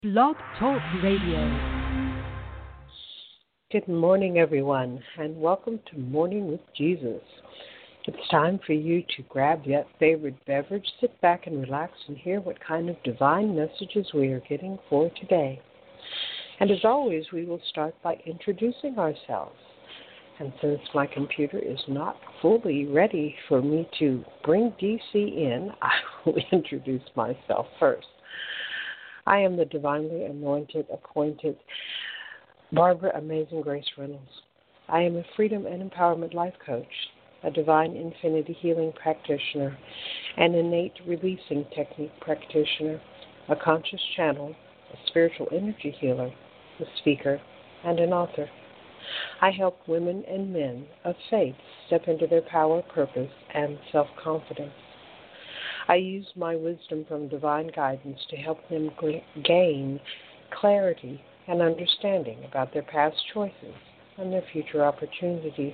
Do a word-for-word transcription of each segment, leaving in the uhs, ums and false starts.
Blog Talk Radio. Good morning, everyone, and welcome to Morning with Jesus. It's time for you to grab that favorite beverage, sit back and relax, and hear what kind of divine messages we are getting for today. And as always, we will start by introducing ourselves. And since my computer is not fully ready for me to bring D C in, I will introduce myself first. I am the divinely anointed, appointed Barbara Amazing Grace Reynolds. I am a freedom and empowerment life coach, a divine infinity healing practitioner, an innate releasing technique practitioner, a conscious channel, a spiritual energy healer, a speaker, and an author. I help women and men of faith step into their power, purpose, and self-confidence. I use my wisdom from divine guidance to help them gain clarity and understanding about their past choices and their future opportunities.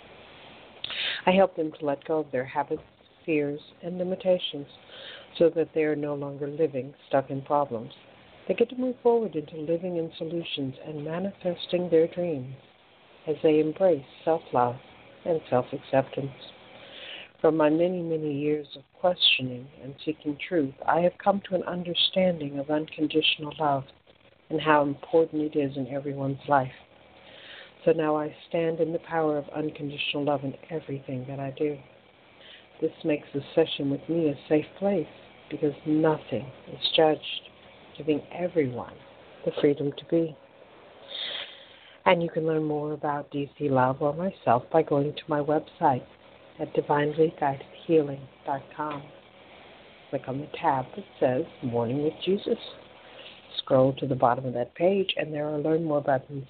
I help them to let go of their habits, fears, and limitations so that they are no longer living stuck in problems. They get to move forward into living in solutions and manifesting their dreams as they embrace self-love and self-acceptance. From my many, many years of questioning and seeking truth, I have come to an understanding of unconditional love and how important it is in everyone's life. So now I stand in the power of unconditional love in everything that I do. This makes the session with me a safe place because nothing is judged, giving everyone the freedom to be. And you can learn more about D C Love or myself by going to my website at divinely guided healing dot com. Click on the tab that says Morning with Jesus. Scroll to the bottom of that page and there are Learn More buttons.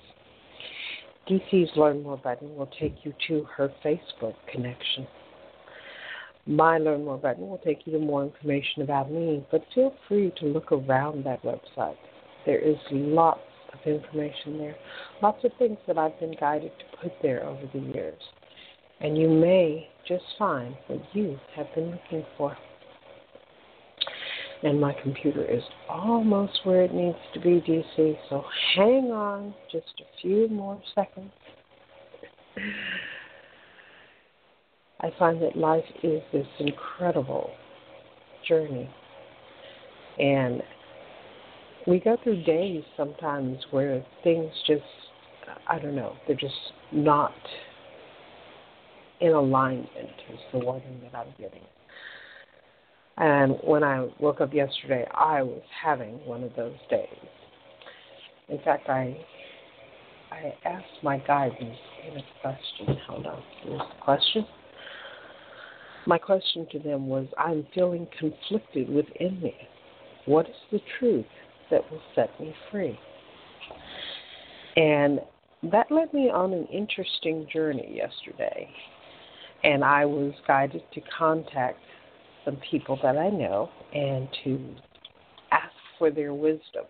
D C's Learn More button will take you to her Facebook connection. My Learn More button will take you to more information about me, but feel free to look around that website. There is lots of information there, lots of things that I've been guided to put there over the years. And you may just find what you have been looking for. And my computer is almost where it needs to be, D C, so hang on just a few more seconds. I find that life is this incredible journey. And we go through days sometimes where things just, I don't know, they're just not in alignment is the wording that I'm getting. And when I woke up yesterday, I was having one of those days. In fact, I I asked my guidance in a question. Hold on. Here's the question. My question to them was, I'm feeling conflicted within me. What is the truth that will set me free? And that led me on an interesting journey yesterday. And I was guided to contact some people that I know and to ask for their wisdom.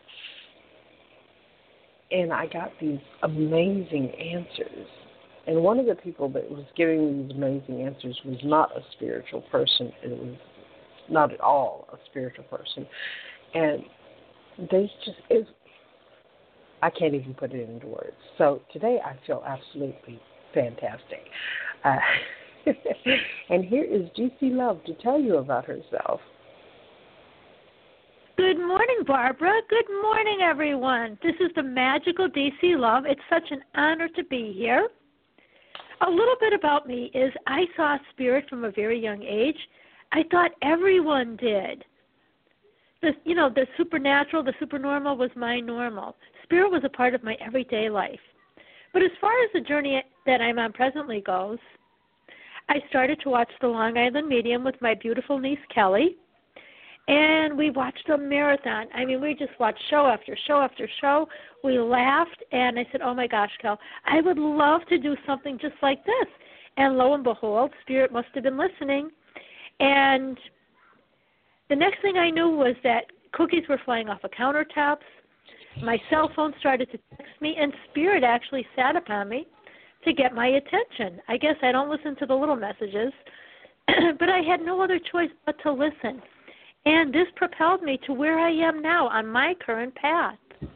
And I got these amazing answers. And one of the people that was giving me these amazing answers was not a spiritual person. It was not at all a spiritual person. And they just, it, I can't even put it into words. So today I feel absolutely fantastic. Uh, and here is D C Love to tell you about herself. Good morning, Barbara. Good morning, everyone. This is the magical D C Love. It's such an honor to be here. A little bit about me is I saw spirit from a very young age. I thought everyone did. The, you know, the supernatural, the supernormal was my normal. Spirit was a part of my everyday life. But as far as the journey that I'm on presently goes, I started to watch The Long Island Medium with my beautiful niece, Kelly, and we watched a marathon. I mean, we just watched show after show after show. We laughed, and I said, oh, my gosh, Kel, I would love to do something just like this. And lo and behold, Spirit must have been listening. And the next thing I knew was that cookies were flying off of countertops. My cell phone started to text me, and Spirit actually sat upon me to get my attention. I guess I don't listen to the little messages, but I had no other choice but to listen. And this propelled me to where I am now on my current path.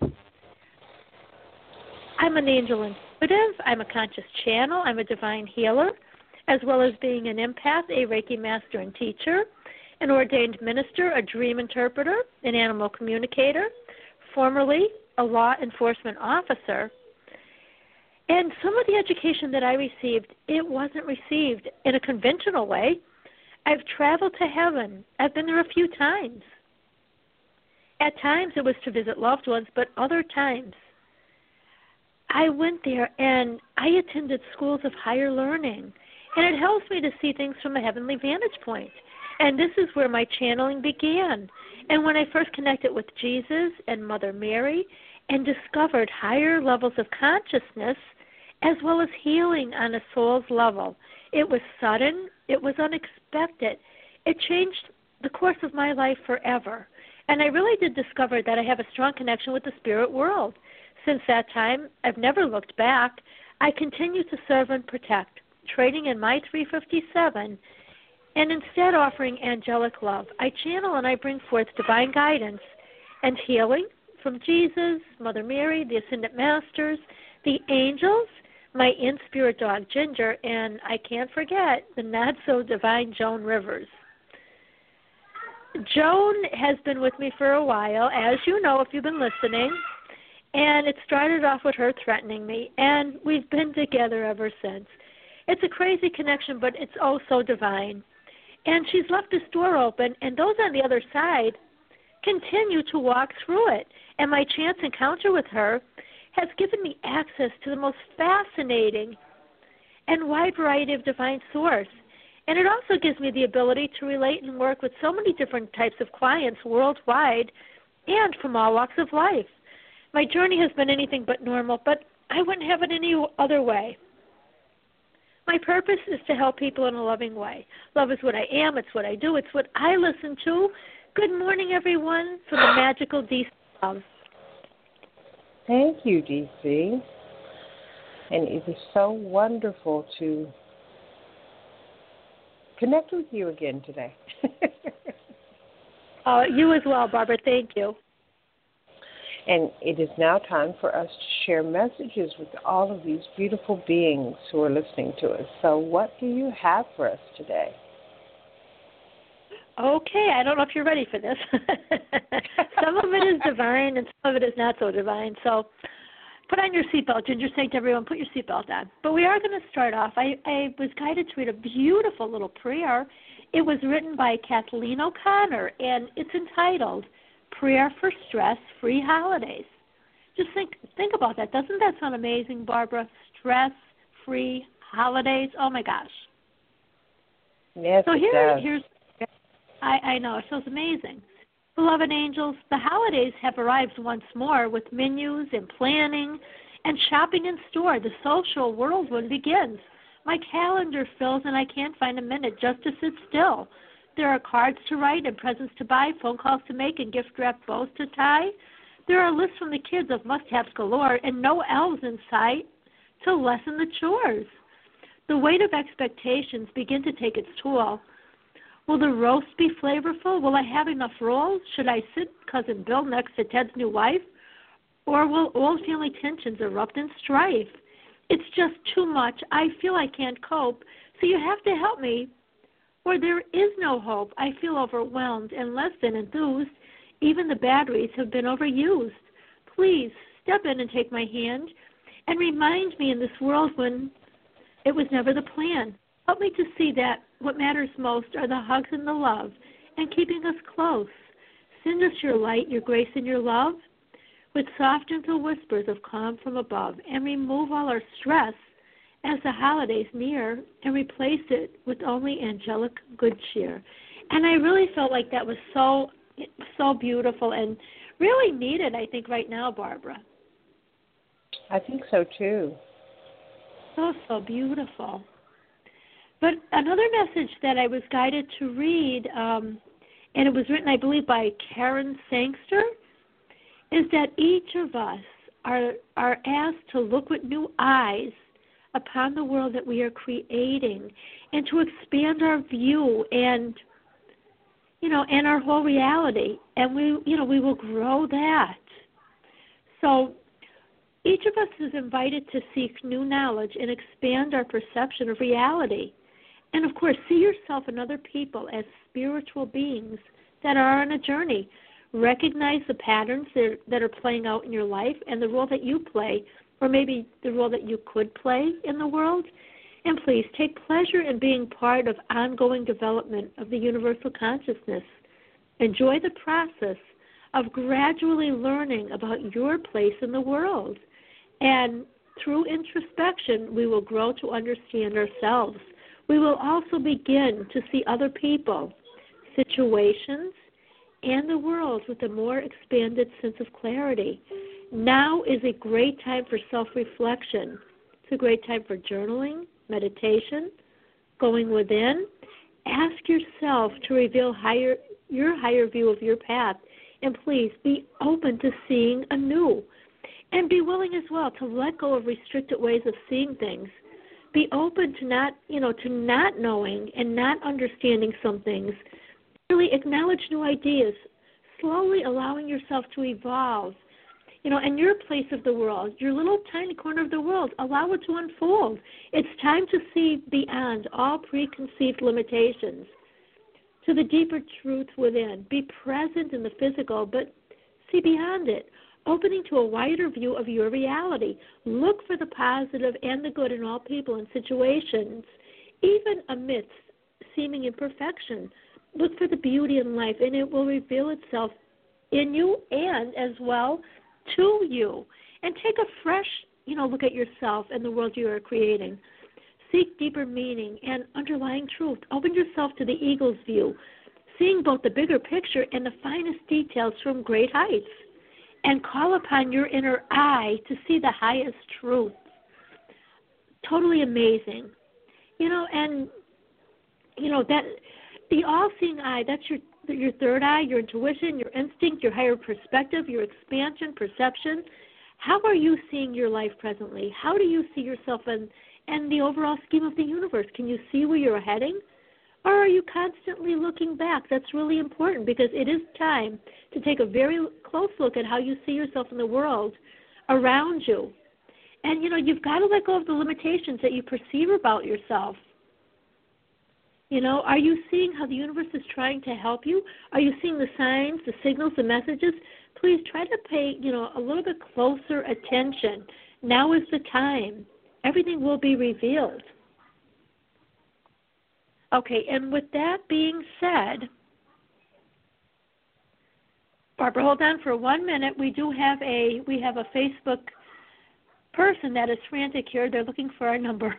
I'm an angel intuitive. I'm a conscious channel. I'm a divine healer, as well as being an empath, a Reiki master and teacher, an ordained minister, a dream interpreter, an animal communicator, formerly a law enforcement officer. And some of the education that I received, it wasn't received in a conventional way. I've traveled to heaven. I've been there a few times. At times it was to visit loved ones, but other times I went there and I attended schools of higher learning. And it helps me to see things from a heavenly vantage point. And this is where my channeling began. And when I first connected with Jesus and Mother Mary and discovered higher levels of consciousness as well as healing on a soul's level, it was sudden, it was unexpected. It changed the course of my life forever. And I really did discover that I have a strong connection with the spirit world. Since that time, I've never looked back. I continue to serve and protect, trading in my three fifty-seven, and instead offering angelic love. I channel and I bring forth divine guidance and healing from Jesus, Mother Mary, the Ascended Masters, the angels, my in-spirit dog Ginger, and I can't forget the not-so-divine Joan Rivers. Joan has been with me for a while, as you know if you've been listening, and it started off with her threatening me, and we've been together ever since. It's a crazy connection, but it's oh so divine. And she's left this door open, and those on the other side continue to walk through it. And my chance encounter with her has given me access to the most fascinating and wide variety of divine source. And it also gives me the ability to relate and work with so many different types of clients worldwide and from all walks of life. My journey has been anything but normal, but I wouldn't have it any other way. My purpose is to help people in a loving way. Love is what I am. It's what I do. It's what I listen to. Good morning, everyone, from the magical D C Love. Thank you, D C. And it is so wonderful to connect with you again today. uh, you as well, Barbara. Thank you. And it is now time for us to share messages with all of these beautiful beings who are listening to us. So what do you have for us today? Okay, I don't know if you're ready for this. Some of it is divine and some of it is not so divine. So put on your seatbelt. Ginger saying to everyone, put your seatbelt on. But we are going to start off. I, I was guided to read a beautiful little prayer. It was written by Kathleen O'Connor, and it's entitled Prayer for Stress-Free Holidays. Just think think about that. Doesn't that sound amazing, Barbara? Stress-free holidays. Oh, my gosh. Yes, so it here, does. here's, I, I know, it feels amazing. Beloved angels, the holidays have arrived once more with menus and planning and shopping in store. The social whirlwind begins. My calendar fills and I can't find a minute just to sit still. There are cards to write and presents to buy, phone calls to make, and gift-wrapped bows to tie. There are lists from the kids of must-haves galore and no elves in sight to lessen the chores. The weight of expectations begin to take its toll. Will the roast be flavorful? Will I have enough rolls? Should I sit Cousin Bill next to Ted's new wife? Or will old family tensions erupt in strife? It's just too much. I feel I can't cope, so you have to help me. Or there is no hope. I feel overwhelmed and less than enthused. Even the batteries have been overused. Please step in and take my hand and remind me in this world when it was never the plan. Help me to see that what matters most are the hugs and the love and keeping us close. Send us your light, your grace, and your love with soft, gentle whispers of calm from above, and remove all our stress as the holidays near and replace it with only angelic good cheer. And I really felt like that was so, so beautiful and really needed, I think, right now, Barbara. I think so, too. So, so beautiful. But another message that I was guided to read, um, and it was written, I believe, by Karen Sangster, is that each of us are are asked to look with new eyes upon the world that we are creating and to expand our view and, you know, and our whole reality. And we, you know, we will grow that. So each of us is invited to seek new knowledge and expand our perception of reality. And, of course, see yourself and other people as spiritual beings that are on a journey. Recognize the patterns that, that are playing out in your life and the role that you play, or maybe the role that you could play in the world. And please take pleasure in being part of ongoing development of the universal consciousness. Enjoy the process of gradually learning about your place in the world. And through introspection, we will grow to understand ourselves. We will also begin to see other people, situations, and the world with a more expanded sense of clarity. Now is a great time for self-reflection. It's a great time for journaling, meditation, going within. Ask yourself to reveal higher, your higher view of your path, and please be open to seeing anew. And be willing as well to let go of restricted ways of seeing things. Be open to not, you know, to not knowing and not understanding some things. Really acknowledge new ideas, slowly allowing yourself to evolve. You know, and your place of the world, your little tiny corner of the world, allow it to unfold. It's time to see beyond all preconceived limitations to the deeper truth within. Be present in the physical, but see beyond it, opening to a wider view of your reality. Look for the positive and the good in all people and situations, even amidst seeming imperfection. Look for the beauty in life, and it will reveal itself in you and as well to you. And take a fresh, you know, look at yourself and the world you are creating. Seek deeper meaning and underlying truth. Open yourself to the eagle's view, seeing both the bigger picture and the finest details from great heights. And call upon your inner eye to see the highest truth. Totally amazing. You know, and, you know, that the all-seeing eye, that's your your third eye, your intuition, your instinct, your higher perspective, your expansion, perception. How are you seeing your life presently? How do you see yourself in, in the overall scheme of the universe? Can you see where you're heading? Or are you constantly looking back? That's really important, because it is time to take a very close look at how you see yourself in the world around you. And, you know, you've got to let go of the limitations that you perceive about yourself. You know, are you seeing how the universe is trying to help you? Are you seeing the signs, the signals, the messages? Please try to pay, you know, a little bit closer attention. Now is the time. Everything will be revealed. Okay, and with that being said, Barbara, hold on for one minute. We do have a we have a Facebook person that is frantic here. They're looking for our number.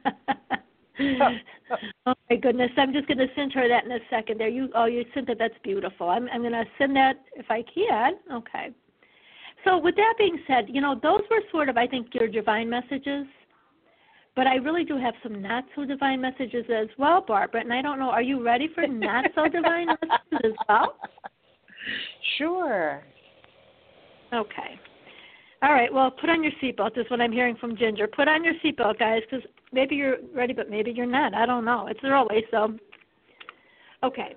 Oh my goodness! I'm just going to send her that in a second. There, you oh you sent it. That's beautiful. I'm I'm going to send that if I can. Okay. So with that being said, you know, those were sort of, I think, your divine messages. But I really do have some not so divine messages as well, Barbara. And I don't know, are you ready for not so divine messages as well? Sure. Okay. All right. Well, put on your seatbelt is what I'm hearing from Ginger. Put on your seatbelt, guys, because maybe you're ready, but maybe you're not. I don't know. It's early, so. Okay.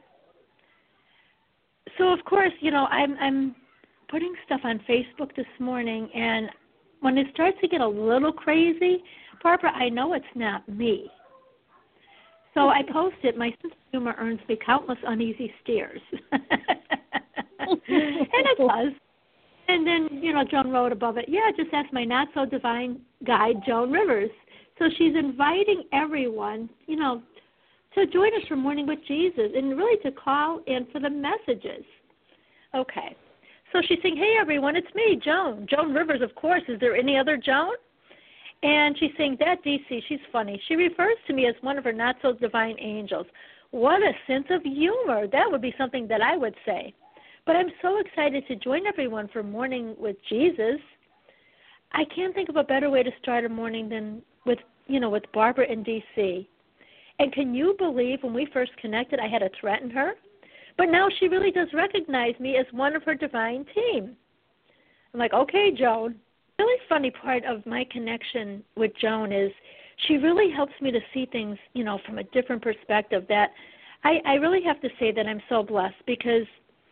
So, of course, you know, I'm I'm putting stuff on Facebook this morning, and when it starts to get a little crazy, Barbara, I know it's not me. So I posted, my sense of humor earns me countless uneasy stares. And it does. And then, you know, Joan wrote above it, yeah, just ask my not-so-divine guide, Joan Rivers. So she's inviting everyone, you know, to join us for Morning with Jesus and really to call in for the messages. Okay. So she's saying, hey, everyone, it's me, Joan. Joan Rivers, of course. Is there any other Joan? And she's saying, that D C, she's funny. She refers to me as one of her not-so-divine angels. What a sense of humor. That would be something that I would say. But I'm so excited to join everyone for Morning with Jesus. I can't think of a better way to start a morning than with, you know, with Barbara in D C. And can you believe when we first connected, I had to threaten her? But now she really does recognize me as one of her divine team. I'm like, okay, Joan. The really funny part of my connection with Joan is she really helps me to see things, you know, from a different perspective that I, I really have to say that I'm so blessed because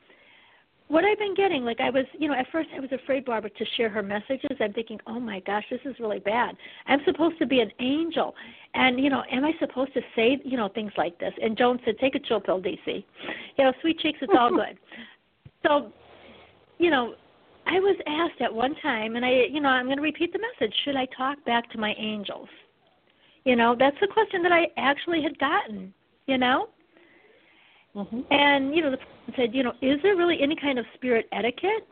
what I've been getting, like I was, you know, at first I was afraid, Barbara, to share her messages. I'm thinking, oh my gosh, this is really bad. I'm supposed to be an angel. And, you know, am I supposed to say, you know, things like this? And Joan said, take a chill pill, D C. You know, sweet cheeks, it's all good. So, you know, I was asked at one time, and I, you know, I'm going to repeat the message, should I talk back to my angels? You know, that's the question that I actually had gotten, you know? Mm-hmm. And, you know, the person said, you know, is there really any kind of spirit etiquette?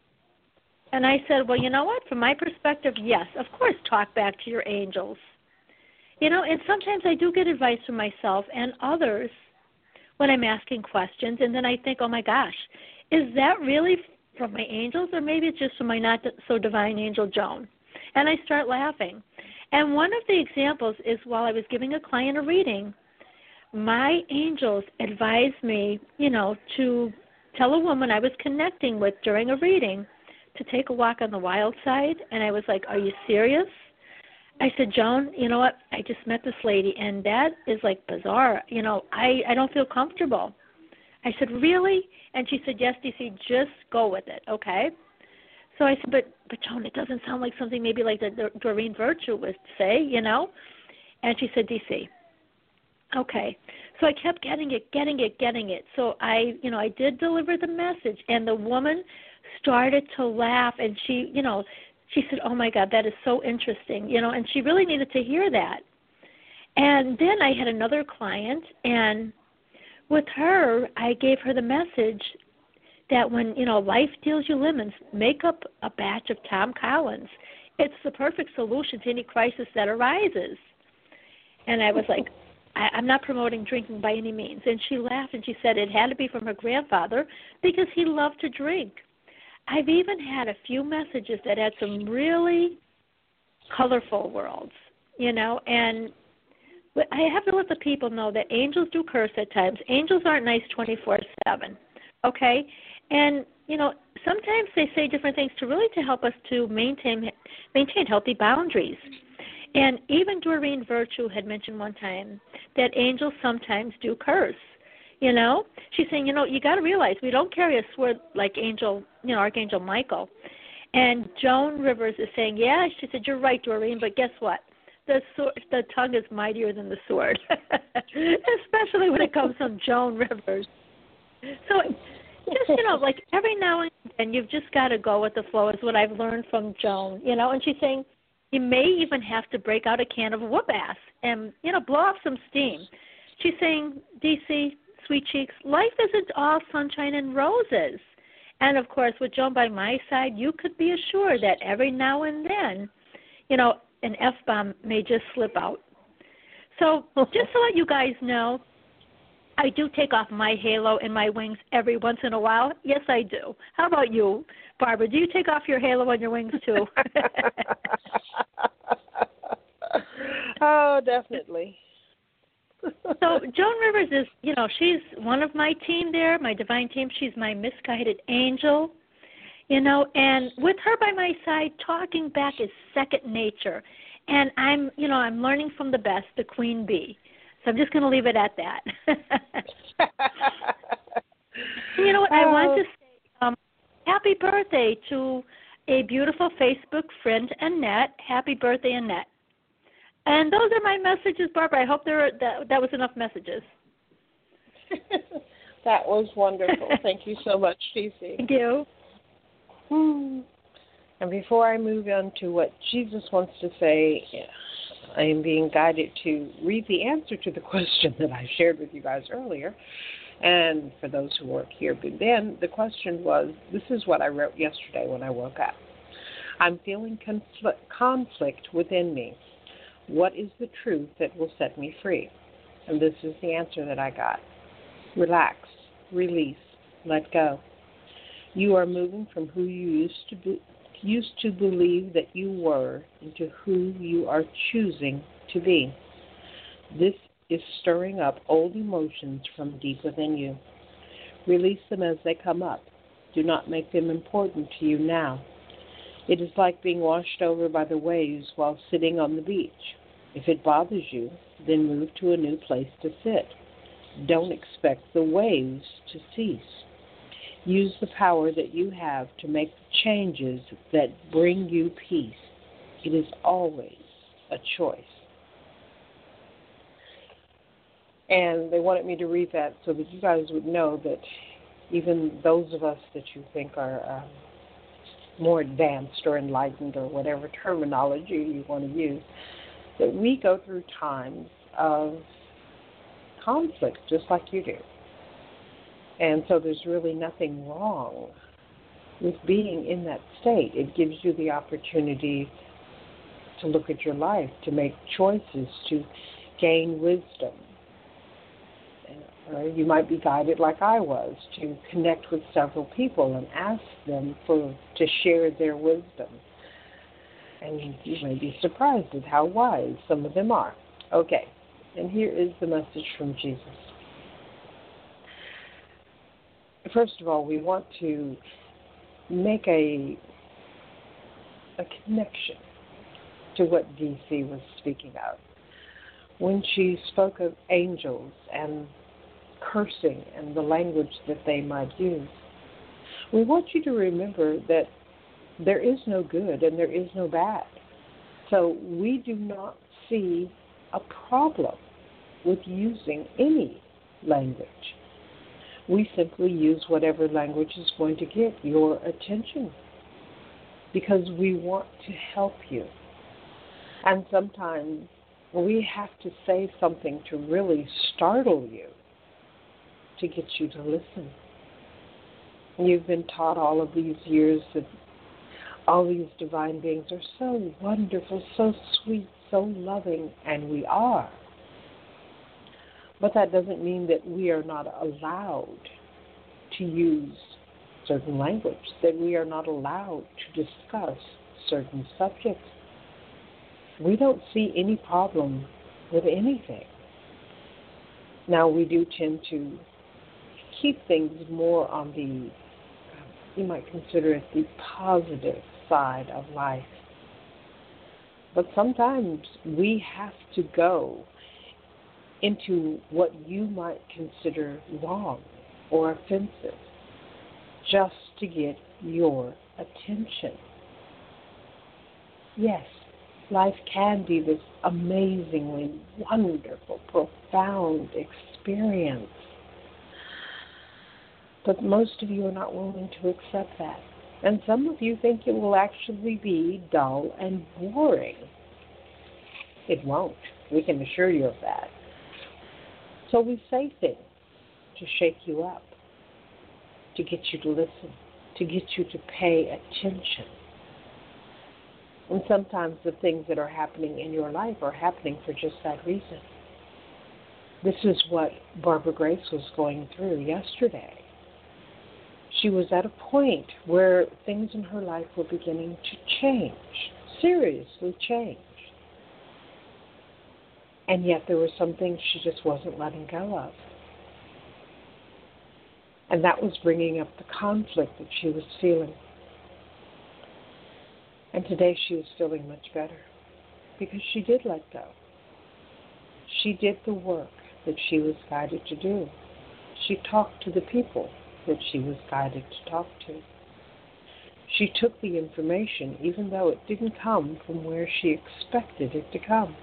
And I said, well, you know what? From my perspective, yes, of course, talk back to your angels. You know, and sometimes I do get advice from myself and others when I'm asking questions, and then I think, oh, my gosh, is that really from my angels, or maybe it's just from my not-so-divine angel, Joan? And I start laughing. And one of the examples is while I was giving a client a reading, my angels advised me, you know, to tell a woman I was connecting with during a reading to take a walk on the wild side. And I was like, are you serious? I said, Joan, you know what? I just met this lady, and that is like bizarre. You know, I, I don't feel comfortable. I said, really? And she said, yes, D C, just go with it, okay? So I said, but, but Joan, it doesn't sound like something maybe like the Doreen Virtue would say, you know? And she said, D C, okay. So I kept getting it, getting it, getting it. So I, you know, I did deliver the message, and the woman started to laugh, and she, you know, she said, oh, my God, that is so interesting, you know, and she really needed to hear that. And then I had another client, and with her, I gave her the message that when, you know, life deals you lemons, make up a batch of Tom Collins. It's the perfect solution to any crisis that arises. And I was like, I, I'm not promoting drinking by any means. And she laughed, and she said it had to be from her grandfather because he loved to drink. I've even had a few messages that had some really colorful worlds, you know, and I have to let the people know that angels do curse at times. Angels aren't nice twenty-four seven, okay? And, you know, sometimes they say different things to really to help us to maintain maintain healthy boundaries. And even Doreen Virtue had mentioned one time that angels sometimes do curse. You know, she's saying, you know, you got to realize we don't carry a sword like Angel, you know, Archangel Michael. And Joan Rivers is saying, yeah, she said, you're right, Doreen, but guess what? The sword, the tongue is mightier than the sword, especially when it comes from Joan Rivers. So just, you know, like every now and then you've just got to go with the flow is what I've learned from Joan, you know, and she's saying you may even have to break out a can of whoop ass and, you know, blow off some steam. She's saying, D C, sweet cheeks, life isn't all sunshine and roses. And, of course, with Joan by my side, you could be assured that every now and then, you know, an F-bomb may just slip out. So just to let you guys know, I do take off my halo and my wings every once in a while. Yes, I do. How about you, Barbara? Do you take off your halo and your wings, too? Oh, definitely. So Joan Rivers is, you know, she's one of my team there, my divine team. She's my misguided angel, you know, and with her by my side, talking back is second nature. And I'm, you know, I'm learning from the best, the queen bee. So I'm just going to leave it at that. You know what? I want to say um, happy birthday to a beautiful Facebook friend, Annette. Happy birthday, Annette. And those are my messages, Barbara. I hope there that, that was enough messages. That was wonderful. Thank you so much, Stacey. Thank you. Hmm. And before I move on to what Jesus wants to say, I am being guided to read the answer to the question that I shared with you guys earlier. And for those who weren't here but then, the question was, this is what I wrote yesterday when I woke up. I'm feeling conflict, conflict within me. What is the truth that will set me free? And this is the answer that I got. Relax, release, let go. You are moving from who you used to be, used to believe that you were into who you are choosing to be. This is stirring up old emotions from deep within you. Release them as they come up. Do not make them important to you now. It is like being washed over by the waves while sitting on the beach. If it bothers you, then move to a new place to sit. Don't expect the waves to cease. Use the power that you have to make changes that bring you peace. It is always a choice. And they wanted me to read that so that you guys would know that even those of us that you think are um, more advanced or enlightened or whatever terminology you want to use, that we go through times of conflict just like you do. And so there's really nothing wrong with being in that state. It gives you the opportunity to look at your life, to make choices, to gain wisdom. Or you might be guided like I was to connect with several people and ask them for to share their wisdom. And you may be surprised at how wise some of them are. Okay, and here is the message from Jesus. First of all, we want to make a, a connection to what D C was speaking of. When she spoke of angels and cursing and the language that they might use, we want you to remember that there is no good and there is no bad. So we do not see a problem with using any language. We simply use whatever language is going to get your attention because we want to help you. And sometimes we have to say something to really startle you to get you to listen. You've been taught all of these years that all these divine beings are so wonderful, so sweet, so loving, and we are. But that doesn't mean that we are not allowed to use certain language, that we are not allowed to discuss certain subjects. We don't see any problem with anything. Now, we do tend to keep things more on the, you might consider it the positive side of life. But sometimes we have to go into what you might consider wrong or offensive just to get your attention. Yes, life can be this amazingly wonderful, profound experience. But most of you are not willing to accept that. And some of you think it will actually be dull and boring. It won't. We can assure you of that. So we say things to shake you up, to get you to listen, to get you to pay attention. And sometimes the things that are happening in your life are happening for just that reason. This is what Barbara Grace was going through yesterday. She was at a point where things in her life were beginning to change, seriously change. And yet there were some things she just wasn't letting go of. And that was bringing up the conflict that she was feeling. And today she was feeling much better because she did let go. She did the work that she was guided to do. She talked to the people that she was guided to talk to. She took the information even though it didn't come from where she expected it to come.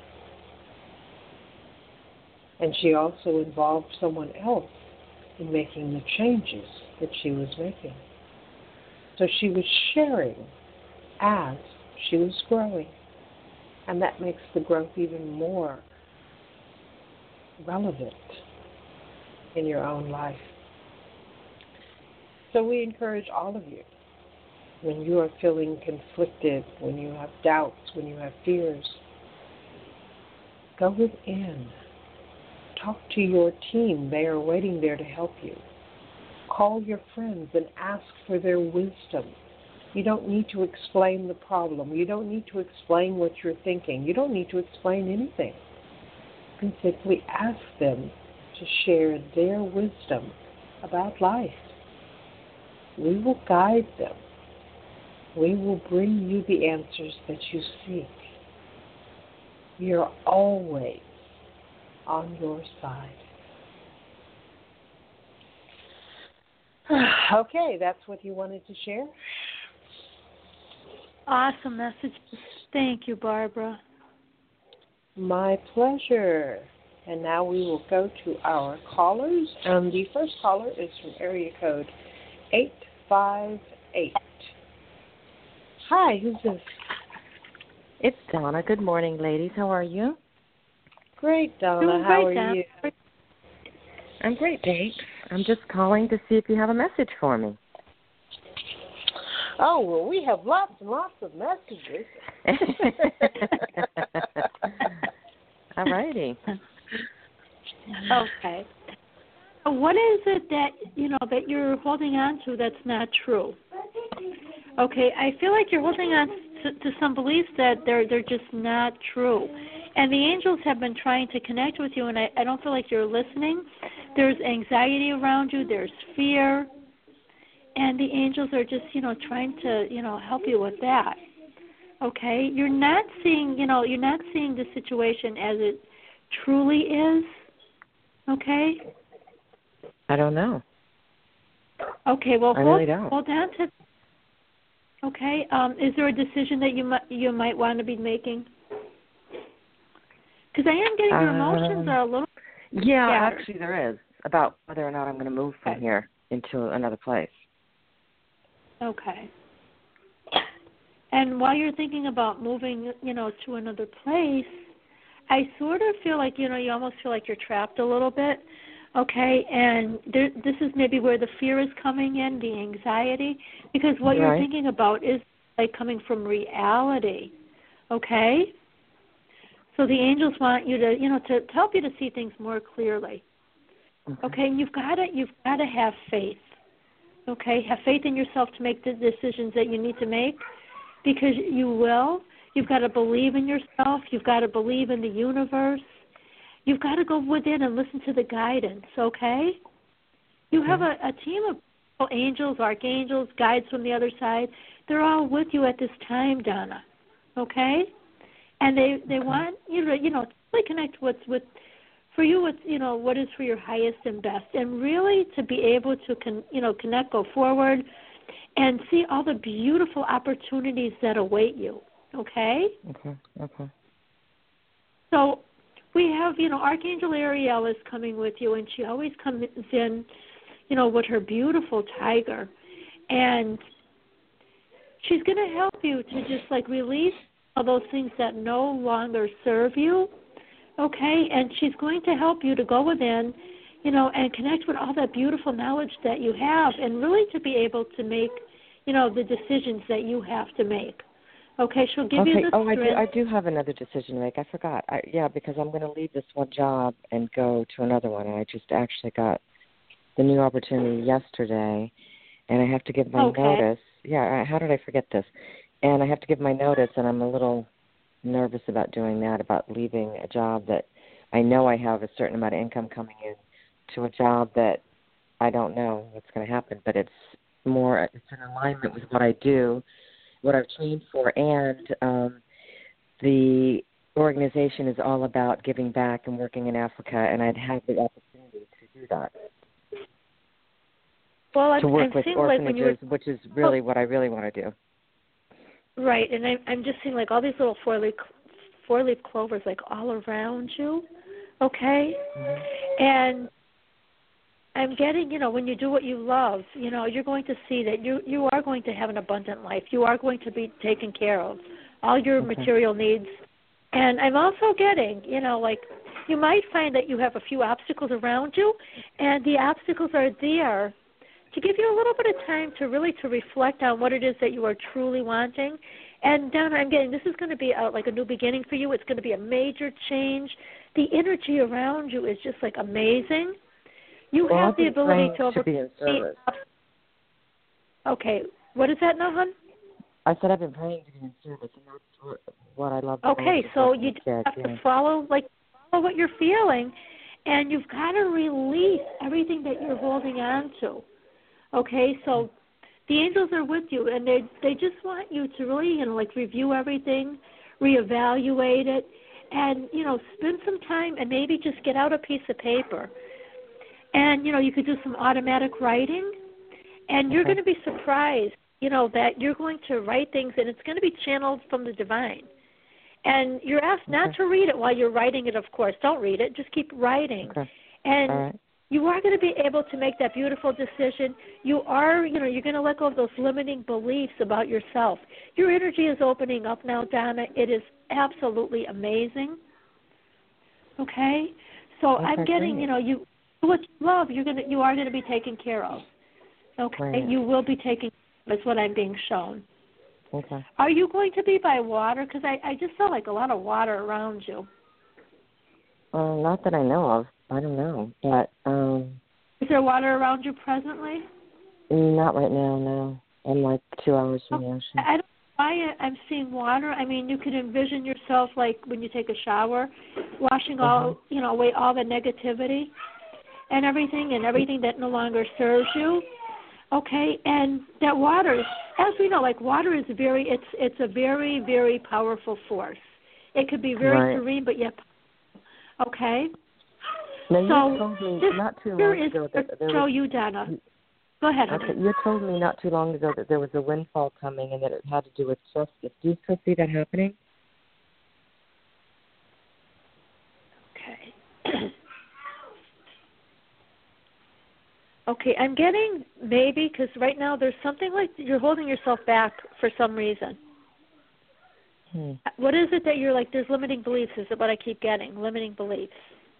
And she also involved someone else in making the changes that she was making. So she was sharing as she was growing. And that makes the growth even more relevant in your own life. So we encourage all of you, when you are feeling conflicted, when you have doubts, when you have fears, go within. Talk to your team. They are waiting there to help you. Call your friends and ask for their wisdom. You don't need to explain the problem. You don't need to explain what you're thinking. You don't need to explain anything. You can simply ask them to share their wisdom about life. We will guide them. We will bring you the answers that you seek. We are always on your side. Okay, that's what you wanted to share? Awesome message. Thank you, Barbara. My pleasure. And now we will go to our callers. Um, the first caller is from area code eight five eight. Hi, who's this? It's Donna. Good morning, ladies. How are you? Great, Donna. Doing How great, are Donna. you? I'm great, thanks. I'm just calling to see if you have a message for me. Oh, well, we have lots and lots of messages. All righty. Okay. What is it that, you know, that you're holding on to that's not true? Okay, I feel like you're holding on to, to some beliefs that they're they're just not true. And the angels have been trying to connect with you, and I, I don't feel like you're listening. There's anxiety around you. There's fear. And the angels are just, you know, trying to, you know, help you with that. Okay? You're not seeing, you know, you're not seeing the situation as it truly is. Okay? I don't know. Okay, well, I hold, really don't. hold on to. Okay, um, is there a decision that you might you might want to be making? Because I am getting your emotions Um, are a little. Yeah, scattered. actually there is, about whether or not I'm going to move from Okay. here into another place. Okay. And while you're thinking about moving, you know, to another place, I sort of feel like, you know, you almost feel like you're trapped a little bit. Okay, and there, this is maybe where the fear is coming in, the anxiety, because what Right. you're thinking about is like coming from reality. Okay? So the angels want you to, you know, to, to help you to see things more clearly. Okay. Okay, and you've got to, you've got to have faith. Okay, have faith in yourself to make the decisions that you need to make, because you will. You've got to believe in yourself. You've got to believe in the universe. You've got to go within and listen to the guidance, okay? You have a, a team of angels, archangels, guides from the other side. They're all with you at this time, Donna, okay? And they, they Okay. want you to, you know, really connect with, with, for you, with, you know, what is for your highest and best, and really to be able to, con, you know, connect, go forward, and see all the beautiful opportunities that await you, okay? Okay. Okay. So we have, you know, Archangel Ariel is coming with you, and she always comes in, you know, with her beautiful tiger. And she's going to help you to just, like, release all those things that no longer serve you, okay? And she's going to help you to go within, you know, and connect with all that beautiful knowledge that you have, and really to be able to make, you know, the decisions that you have to make. Okay, she'll give okay. you the Oh, I strength. do. I do have another decision to make. I forgot. I, yeah, because I'm going to leave this one job and go to another one. And I just actually got the new opportunity yesterday, and I have to give my Okay. notice. Yeah. I- How did I forget this? And I have to give my notice, and I'm a little nervous about doing that. About leaving a job that I know I have a certain amount of income coming in to a job that I don't know what's going to happen. But it's more. It's in alignment with what I do, what I've trained for, and um, the organization is all about giving back and working in Africa, and I'd have the opportunity to do that, Well, I'm, to work I'm with seeing like when you were, orphanages, which is really what I really want to do. right, and I'm I'm just seeing like all these little four leaf four leaf clovers like all around you, okay, Mm-hmm. and I'm getting, you know, when you do what you love, you know, you're going to see that you you are going to have an abundant life. You are going to be taken care of, all your Okay. material needs. And I'm also getting, you know, like you might find that you have a few obstacles around you, and the obstacles are there to give you a little bit of time to really to reflect on what it is that you are truly wanting. And Donna, I'm getting this is going to be a, like a new beginning for you. It's going to be a major change. The energy around you is just like amazing. You Well, have I've the been ability trained to over. to be in service. Okay, what is that now, hon? I said I've been praying to be in service, and that's what, what I love. the Okay, most is so working you with kids, have yeah. to follow like follow what you're feeling, and you've got to release everything that you're holding on to. Okay, so the angels are with you, and they they just want you to really, you know, like review everything, reevaluate it, and you know, spend some time and maybe just get out a piece of paper, and you know, you could do some automatic writing, And you're Okay. going to be surprised, you know, that you're going to write things and it's going to be channeled from the divine. And you're asked not Okay. to read it while you're writing it, of course. Don't read it. Just keep writing. Okay. And All right. you are going to be able to make that beautiful decision. You are, you know, you're going to let go of those limiting beliefs about yourself. Your energy is opening up now, Donna. It is absolutely amazing. Okay? So Okay, I'm getting, great. you know, you what you love, you're going to you are going to be taken care of. Okay? Right. You will be taken care of. That's what I'm being shown. Okay. Are you going to be by water? Because I, I just felt like a lot of water around you. Uh, not that I know of. I don't know, but um, Is there water around you presently? not right now. No, I'm like two hours from the ocean. I don't know why I'm seeing water. I mean, you could envision yourself like when you take a shower, washing all, Uh-huh. you know, away all the negativity and everything and everything that no longer serves you. Okay, and that water, as we know, like water is very, it's it's a very, very powerful force. It could be very Right. serene, but yet, okay. Now, you So told me this not too here long is ago to that there show was. you, Donna. Go ahead, honey. Okay, you told me not too long ago that there was a windfall coming and that it had to do with justice. Do you still see that happening? Okay. Okay, I'm getting maybe because right now there's something like you're holding yourself back for some reason. Hmm. What is it that you're like, there's limiting beliefs is what I keep getting, limiting beliefs.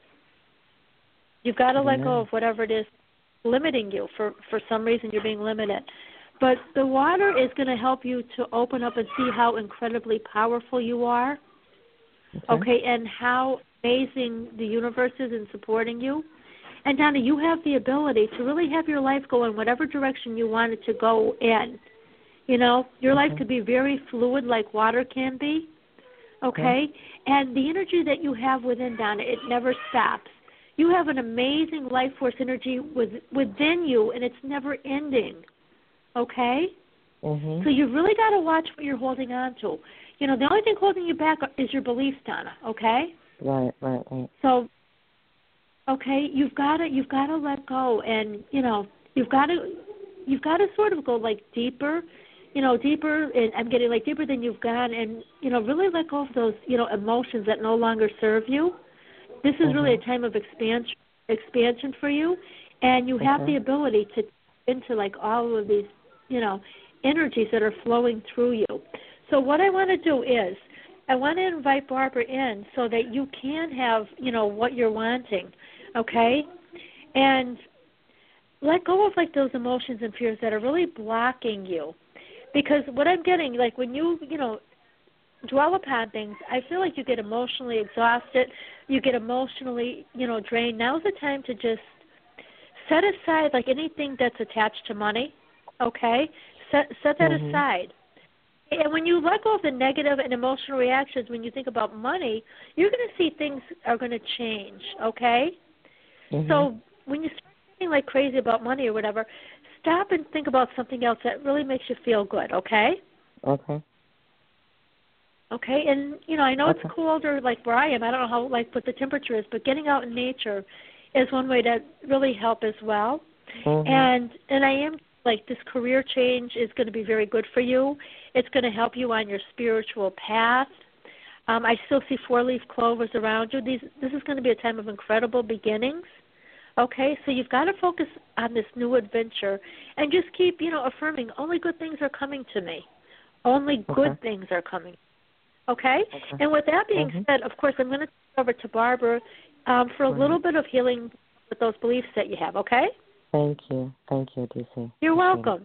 You've got to I don't let know. go of whatever it is limiting you. For, for some reason you're being limited. But the water is going to help you to open up and see how incredibly powerful you are, Okay. okay, and how amazing the universe is in supporting you. And, Donna, you have the ability to really have your life go in whatever direction you want it to go in. You know, your Okay. life could be very fluid like water can be, okay? Okay. And the energy that you have within, Donna, it never stops. You have an amazing life force energy with, within you, and it's never ending, okay? Mhm. So you've really got to watch what you're holding on to. You know, the only thing holding you back is your beliefs, Donna, okay? Right. Right. Right. So, okay, you've got to you've got to let go, and you know you've got to you've got to sort of go like deeper, you know, deeper. And I'm getting like deeper than you've gone, and you know, really let go of those you know emotions that no longer serve you. This is really a Mhm. time of expansion expansion for you, and you have Okay. the ability to into like all of these you know energies that are flowing through you. So what I want to do is I want to invite Barbara in so that you can have, you know, what you're wanting, okay? And let go of, like, those emotions and fears that are really blocking you. Because what I'm getting, like, when you, you know, dwell upon things, I feel like you get emotionally exhausted, you get emotionally, you know, drained. Now's the time to just set aside, like, anything that's attached to money, okay? Set, set that Mhm. aside. And when you let go of the negative and emotional reactions, when you think about money, you're going to see things are going to change, okay? Mhm. So when you start thinking like crazy about money or whatever, stop and think about something else that really makes you feel good, okay? Okay. Okay, and, you know, I know Okay. it's colder like where I am. I don't know how, like, what the temperature is, but getting out in nature is one way to really help as well. Mhm. And and I am like this career change is going to be very good for you. It's going to help you on your spiritual path. Um, I still see four-leaf clovers around you. These this is going to be a time of incredible beginnings. Okay, so you've got to focus on this new adventure and just keep, you know, affirming only good things are coming to me. Only good Okay. things are coming. Okay? Okay. And with that being Mhm. said, of course, I'm going to turn it over to Barbara um, for a Right. little bit of healing with those beliefs that you have, okay? Thank you. Thank you, D C. You're Appreciate welcome.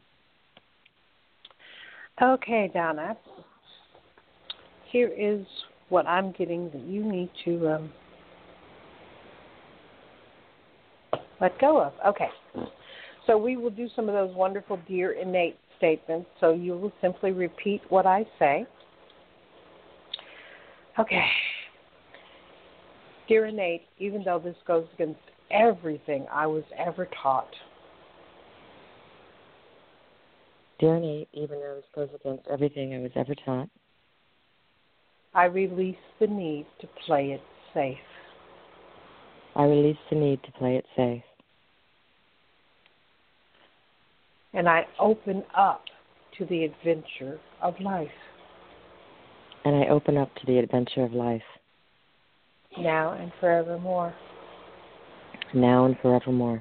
Okay, Donna. Here is what I'm getting that you need to um, let go of. Okay. So we will do some of those wonderful Dear Innate statements. So you will simply repeat what I say. Okay. Dear Innate, even though this goes against everything I was ever taught, Dear Nate, even though this goes against everything I was ever taught, I release the need to play it safe. I release the need to play it safe. And I open up to the adventure of life. And I open up to the adventure of life. Now and forevermore. Now and forevermore.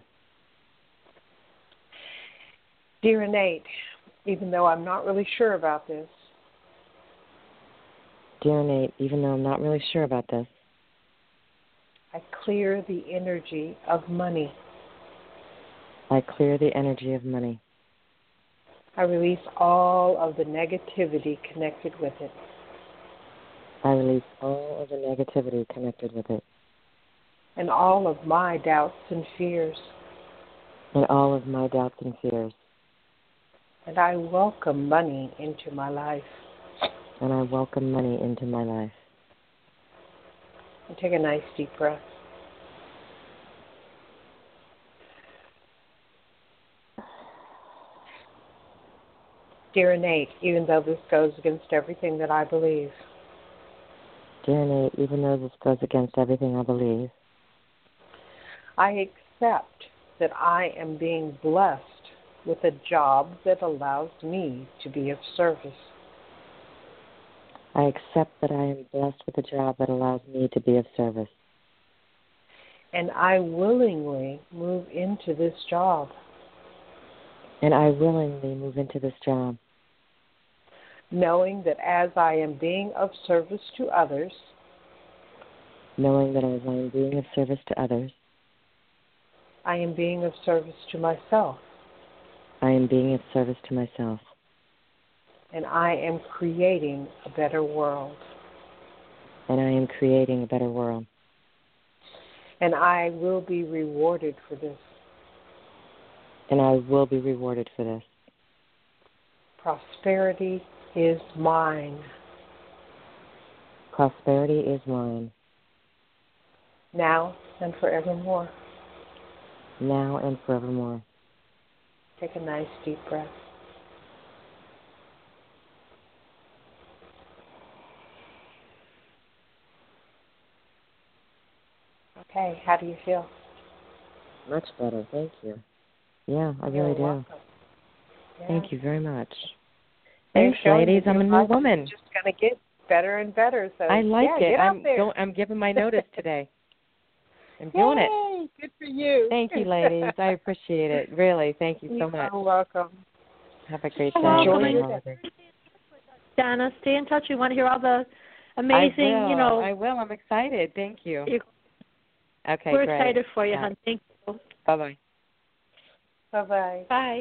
Dear Innate, even though I'm not really sure about this. Dear Innate, even though I'm not really sure about this. I clear the energy of money. I clear the energy of money. I release all of the negativity connected with it. I release all of the negativity connected with it. And all of my doubts and fears. And all of my doubts and fears. And I welcome money into my life. And I welcome money into my life. And take a nice deep breath. Dear Innate, even though this goes against everything that I believe. Dear Innate, even though this goes against everything I believe. I accept that I am being blessed with a job that allows me to be of service. I accept that I am blessed with a job that allows me to be of service. And I willingly move into this job. And I willingly move into this job. Knowing that as I am being of service to others. Knowing that as I am being of service to others. I am being of service to myself. I am being of service to myself. And I am creating a better world. And I am creating a better world. And I will be rewarded for this. And I will be rewarded for this. Prosperity is mine. Prosperity is mine. Now and forevermore. Now and forevermore. Take a nice deep breath. Okay, how do you feel? Much better, thank you. Yeah, I You're really do. welcome. Yeah. Thank you very much. Thanks, Thanks, ladies. I'm a new life woman. It's just going to get better and better. So I like yeah, it. Get I'm out there. go, I'm giving my notice today. I'm doing it. Yay, good for you. Thank you, ladies. I appreciate it. Really, thank you so much. You're welcome. Have a great day. Welcome. Enjoy your day. Donna, stay in touch. We want to hear all the amazing, I will. you know. I will. I'm excited. Thank you. Okay, We're great. excited for you, Bye. hon. Thank you. Bye-bye. Bye-bye. Bye.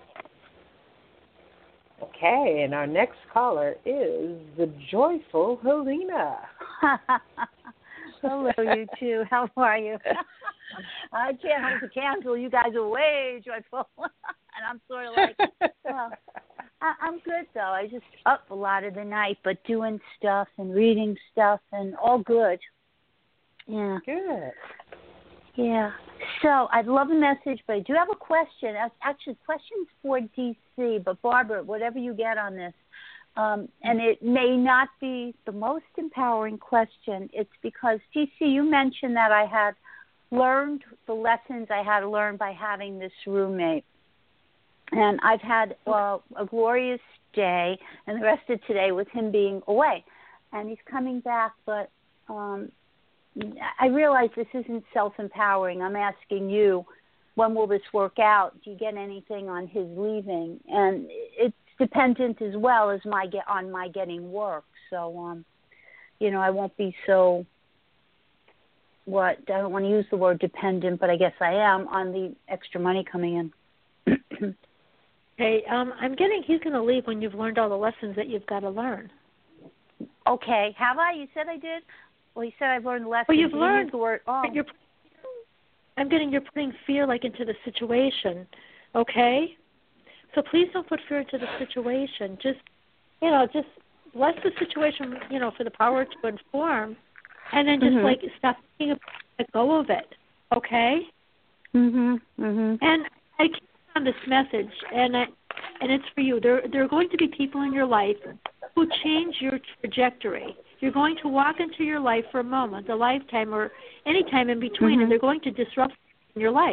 Okay, and our next caller is the joyful Helena. Hello, you two. How are you? I can't hold the candle. You guys are way joyful. And I'm sort of like, well, I, I'm good, though. I just up a lot of the night, but doing stuff and reading stuff and all good. Yeah. Good. Yeah. So I'd love a message, but I do have a question. Actually, questions for D C, but Barbara, whatever you get on this, um, and it may not be the most empowering question. It's because, D C, you mentioned that I had learned the lessons I had to learn by having this roommate. And I've had well, a glorious day and the rest of today with him being away. And he's coming back, but um, I realize this isn't self-empowering. I'm asking you, when will this work out? Do you get anything on his leaving? And it's dependent as well as my get on my getting work. So, um, you know, I won't be so, what, I don't want to use the word dependent, but I guess I am on the extra money coming in. Hey, um, I'm getting he's going to leave when you've learned all the lessons that you've got to learn. Okay. Have I? You said I did? Well, you said I've learned the lessons. Well, you've you learned. used the word, oh. You're, I'm getting you're putting fear like into the situation, okay? So please don't put fear into the situation. Just, you know, just bless the situation, you know, for the power to inform, and then just, mm-hmm. like, stop thinking about let go of it, okay? Mhm. Mhm. And I keep on this message, and I, and it's for you. There, there are going to be people in your life who change your trajectory. You're going to walk into your life for a moment, a lifetime, or any time in between, mm-hmm. and they're going to disrupt your life.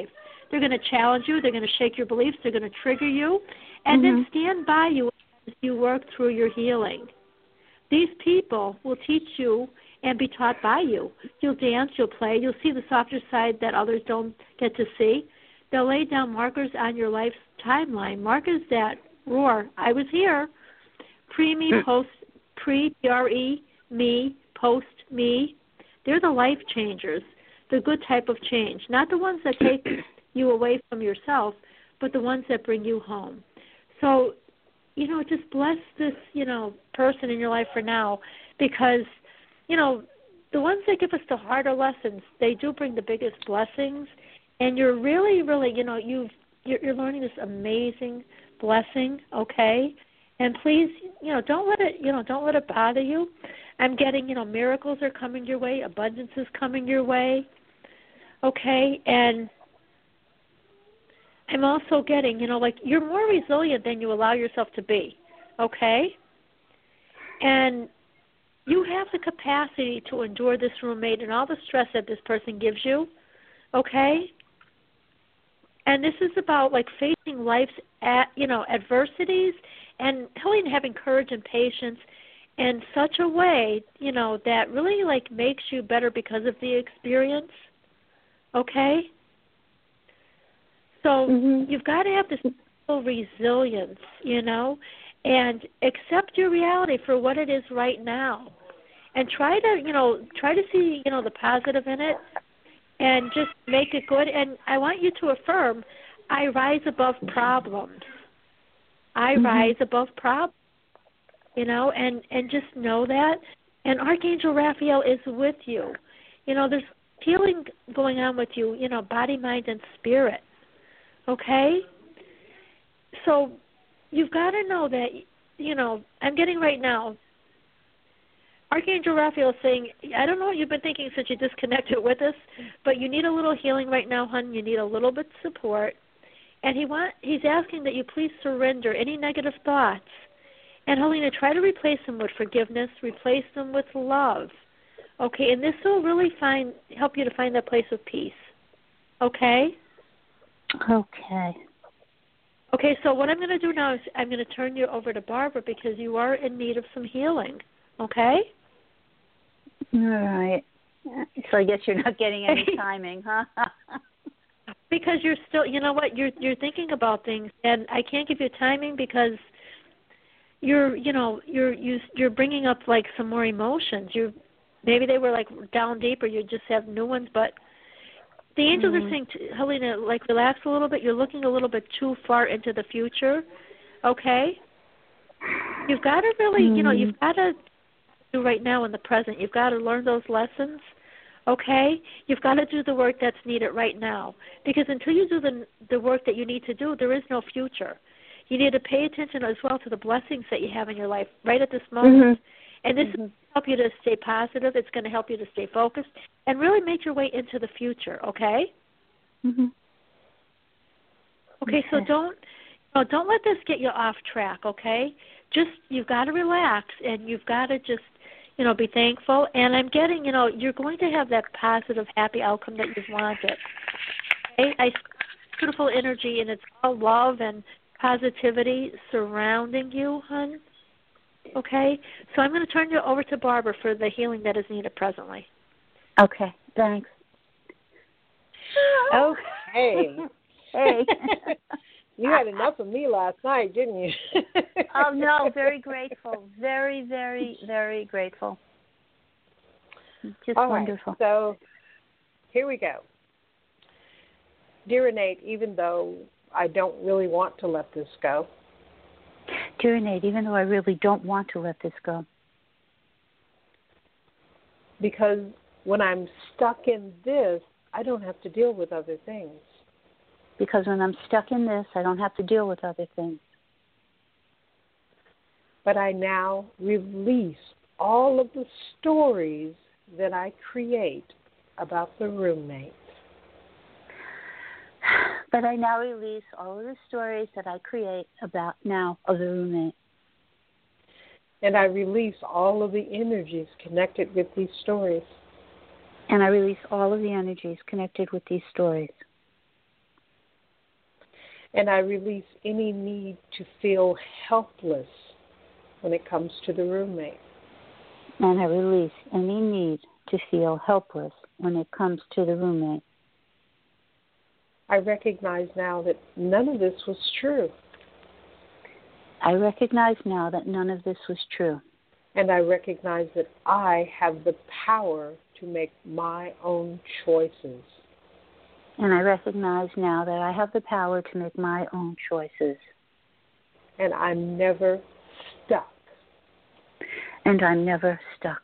They're going to challenge you. They're going to shake your beliefs. They're going to trigger you. And mm-hmm. then stand by you as you work through your healing. These people will teach you and be taught by you. You'll dance, you'll play, you'll see the softer side that others don't get to see. They'll lay down markers on your life's timeline, markers that roar, I was here, pre-me, post, pre-P-R-E, me, post-me. They're the life changers, the good type of change, not the ones that take you away from yourself, but the ones that bring you home. So, you know, just bless this, you know, person in your life for now, because, you know, the ones that give us the harder lessons, they do bring the biggest blessings. And you're really, really, you know, you've, you're, you're learning this amazing blessing, okay? And please, you know, don't let it, you know, don't let it bother you. I'm getting, you know, miracles are coming your way, abundance is coming your way, okay? And I'm also getting, you know, like you're more resilient than you allow yourself to be, okay? And you have the capacity to endure this roommate and all the stress that this person gives you, okay? And this is about, like, facing life's, at, you know, adversities and really having courage and patience in such a way, you know, that really, like, makes you better because of the experience, okay? So mm-hmm. you've got to have this resilience, you know, and accept your reality for what it is right now. And try to, you know, try to see, you know, the positive in it and just make it good. And I want you to affirm, I rise above problems. I mm-hmm. rise above problems, you know, and, and just know that. And Archangel Raphael is with you. You know, there's healing going on with you, you know, body, mind, and spirit, okay? So you've got to know that, you know, I'm getting right now, Archangel Raphael is saying, I don't know what you've been thinking since you disconnected with us, but you need a little healing right now, hon. You need a little bit of support. And he want, he's asking that you please surrender any negative thoughts. And, Helena, try to replace them with forgiveness, replace them with love. Okay, and this will really find help you to find that place of peace. Okay? Okay. Okay, so what I'm going to do now is I'm going to turn you over to Barbara because you are in need of some healing. Okay? All right. So I guess you're not getting any timing, huh? Because you're still, you know what, you're you're thinking about things, and I can't give you timing because you're, you know, you're you, you're bringing up like some more emotions. You maybe they were like down deep, or you just have new ones. But the angels mm. are saying, to, Helena, like relax a little bit. You're looking a little bit too far into the future. Okay? You've got to really, mm. you know, you've got to do right now in the present. You've got to learn those lessons. Okay? You've got to do the work that's needed right now. Because until you do the the work that you need to do, there is no future. You need to pay attention as well to the blessings that you have in your life right at this moment. Mm-hmm. And this mm-hmm. will help you to stay positive. It's going to help you to stay focused and really make your way into the future, okay? Mm-hmm. Okay, okay, so don't oh, don't let this get you off track, okay? Just, you've got to relax, and you've got to just, you know, be thankful. And I'm getting, you know, you're going to have that positive, happy outcome that you've wanted. Okay? I see beautiful energy, and it's all love and positivity surrounding you, hon. Okay? So I'm going to turn you over to Barbara for the healing that is needed presently. Okay, thanks. Okay. Hey. You had enough of me last night, didn't you? Oh, no, very grateful. Very, very, very grateful. Just All wonderful. Right, so here we go. Dear Innate, even though I don't really want to let this go. Dear Innate, even though I really don't want to let this go. Because when I'm stuck in this, I don't have to deal with other things. Because when I'm stuck in this, I don't have to deal with other things. But I now release all of the stories that I create about the roommate. But I now release all of the stories that I create about now of the roommate. And I release all of the energies connected with these stories. And I release all of the energies connected with these stories. And I release any need to feel helpless when it comes to the roommate. And I release any need to feel helpless when it comes to the roommate. I recognize now that none of this was true. I recognize now that none of this was true. And I recognize that I have the power to make my own choices. And I recognize now that I have the power to make my own choices. And I'm never stuck. And I'm never stuck.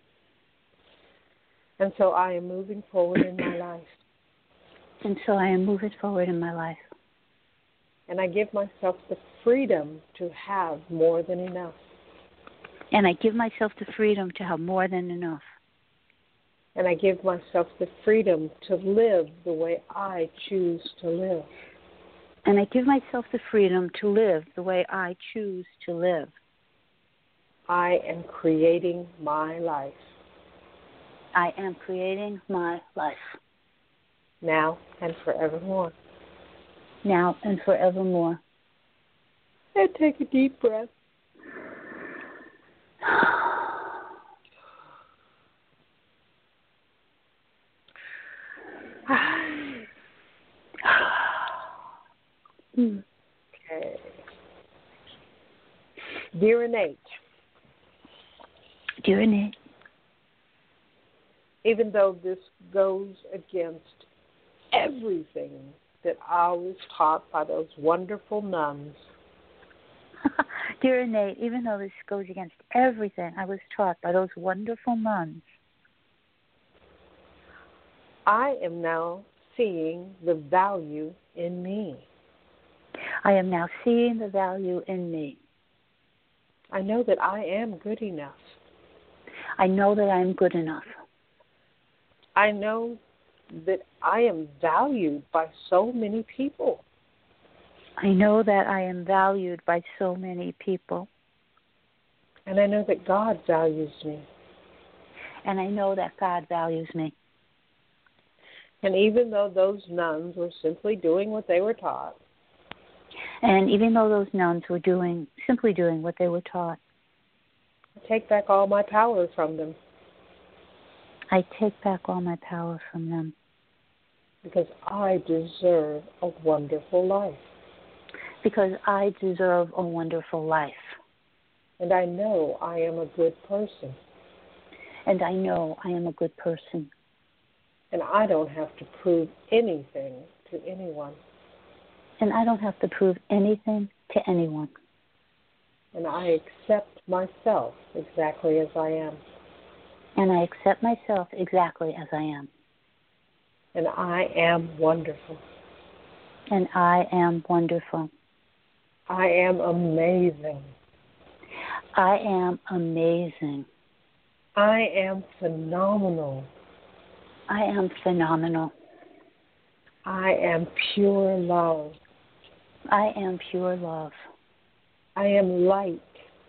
And so I am moving forward in my life. And so I am moving forward in my life. And I give myself the freedom to have more than enough. And I give myself the freedom to have more than enough. And I give myself the freedom to live the way I choose to live. And I give myself the freedom to live the way I choose to live. I am creating my life. I am creating my life. Now and forevermore. Now and forevermore. And take a deep breath. Okay. Dear Innate. Dear Innate. Even though this goes against everything that I was taught by those wonderful nuns. Dear Innate, even though this goes against everything I was taught by those wonderful nuns, I am now seeing the value in me. I am now seeing the value in me. I know that I am good enough. I know that I am good enough. I know that I am valued by so many people. I know that I am valued by so many people. And I know that God values me. And I know that God values me. And even though those nuns were simply doing what they were taught, and even though those nuns were doing simply doing what they were taught, I take back all my power from them. I take back all my power from them. Because I deserve a wonderful life. Because I deserve a wonderful life. And I know I am a good person. And I know I am a good person. And I don't have to prove anything to anyone. And I don't have to prove anything to anyone. And I accept myself exactly as I am. And I accept myself exactly as I am. And I am wonderful. And I am wonderful. I am amazing. I am amazing. I am phenomenal. I am phenomenal. I am pure love. I am pure love. I am light.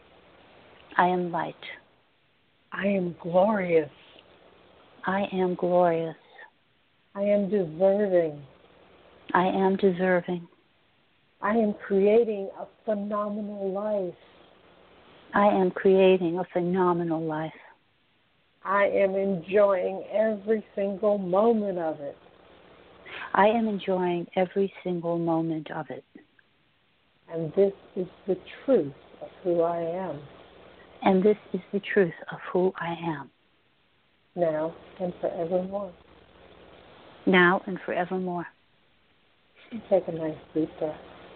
I am light. I am glorious. I am glorious. I am deserving. I am deserving. I am creating a phenomenal life. I am creating a phenomenal life. I am enjoying every single moment of it. I am enjoying every single moment of it. And this is the truth of who I am. And this is the truth of who I am. Now and forevermore. Now and forevermore. Take a nice deep breath.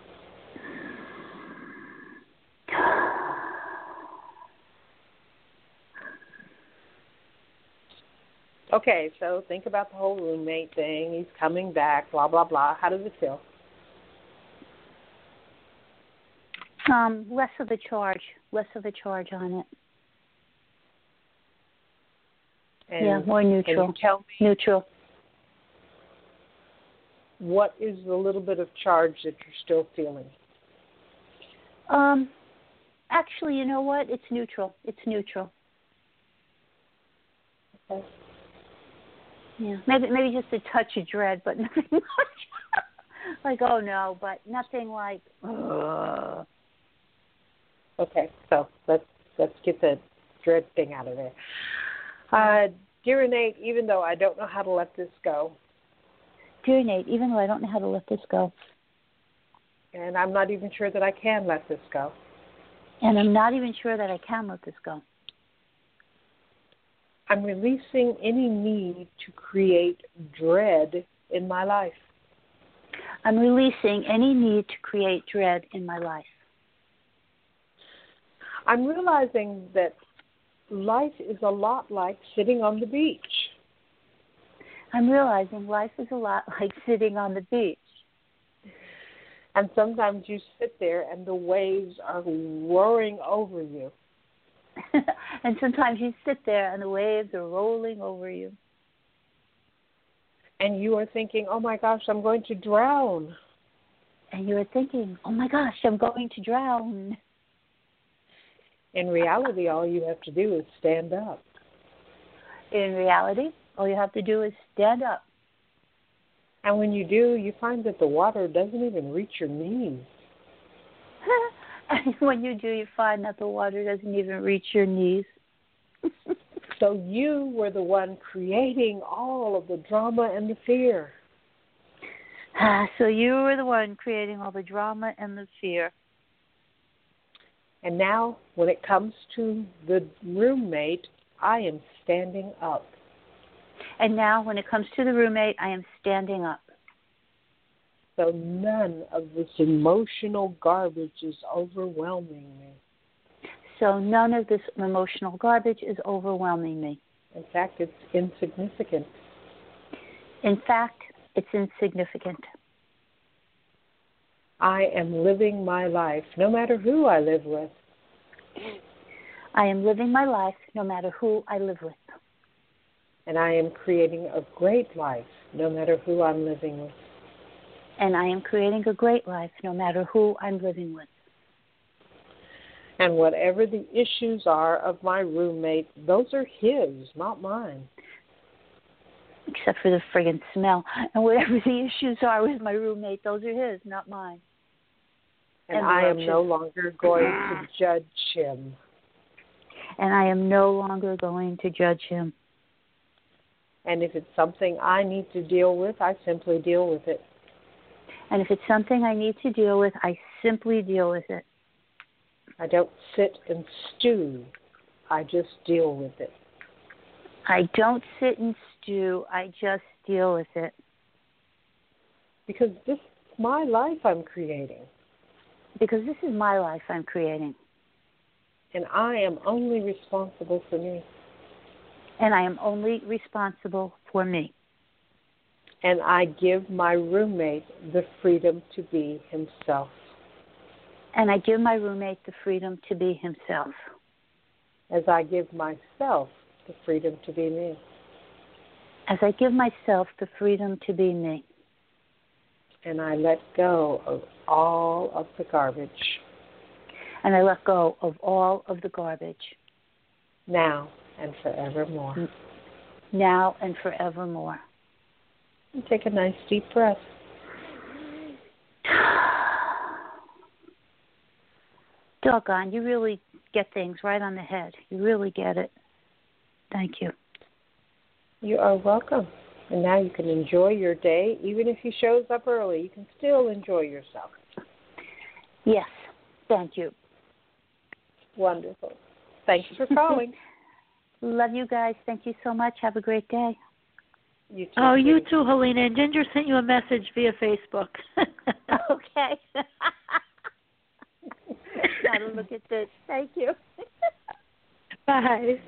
Okay, so think about the whole roommate thing. He's coming back, blah, blah, blah. How does it feel? Um, less of a charge. Less of a charge on it. And yeah, more neutral. Can you tell me neutral. What is the little bit of charge that you're still feeling? Um, actually, you know what? It's neutral. It's neutral. Okay. Yeah, maybe maybe just a touch of dread, but nothing much. like, oh no, but nothing like. Ugh. Okay, so let's let's get the dread thing out of there. Uh, dear Nate, even though I don't know how to let this go, Dear Nate, even though I don't know how to let this go, and I'm not even sure that I can let this go, and I'm not even sure that I can let this go, I'm releasing any need to create dread in my life. I'm releasing any need to create dread in my life. I'm realizing that life is a lot like sitting on the beach. I'm realizing life is a lot like sitting on the beach. And sometimes you sit there and the waves are roaring over you. And sometimes you sit there and the waves are rolling over you. And you are thinking, oh my gosh, I'm going to drown. And you are thinking, oh my gosh, I'm going to drown. In reality, all you have to do is stand up. In reality, all you have to do is stand up. And when you do, you find that the water doesn't even reach your knees. And when you do, you find that the water doesn't even reach your knees. So you were the one creating all of the drama and the fear. So you were the one creating all the drama and the fear. And now, when it comes to the roommate, I am standing up. And now, when it comes to the roommate, I am standing up. So none of this emotional garbage is overwhelming me. So none of this emotional garbage is overwhelming me. In fact, it's insignificant. In fact, it's insignificant. I am living my life, no matter who I live with. I am living my life, no matter who I live with. And I am creating a great life, no matter who I'm living with. And I am creating a great life, no matter who I'm living with. And whatever the issues are of my roommate, those are his, not mine. Except for the friggin' smell. And whatever the issues are with my roommate, those are his, not mine. And, and I am no longer going to judge him. And I am no longer going to judge him. And if it's something I need to deal with, I simply deal with it. And if it's something I need to deal with, I simply deal with it. I don't sit and stew. I just deal with it. I don't sit and stew. I just deal with it. Because this is my life I'm creating. Because this is my life I'm creating. And I am only responsible for me. And I am only responsible for me. And I give my roommate the freedom to be himself. And I give my roommate the freedom to be himself. As I give myself the freedom to be me. As I give myself the freedom to be me. And I let go of all of the garbage. And I let go of all of the garbage. Now and forevermore. Now and forevermore. And take a nice deep breath. Doggone, you really get things right on the head. You really get it. Thank you. You are welcome. And now you can enjoy your day. Even if he shows up early, you can still enjoy yourself. Yes. Thank you. Wonderful. Thank you for calling. Love you guys. Thank you so much. Have a great day. You too. Oh, you too, Helena. And Ginger sent you a message via Facebook. Okay. Gotta look at this. Thank you. Bye.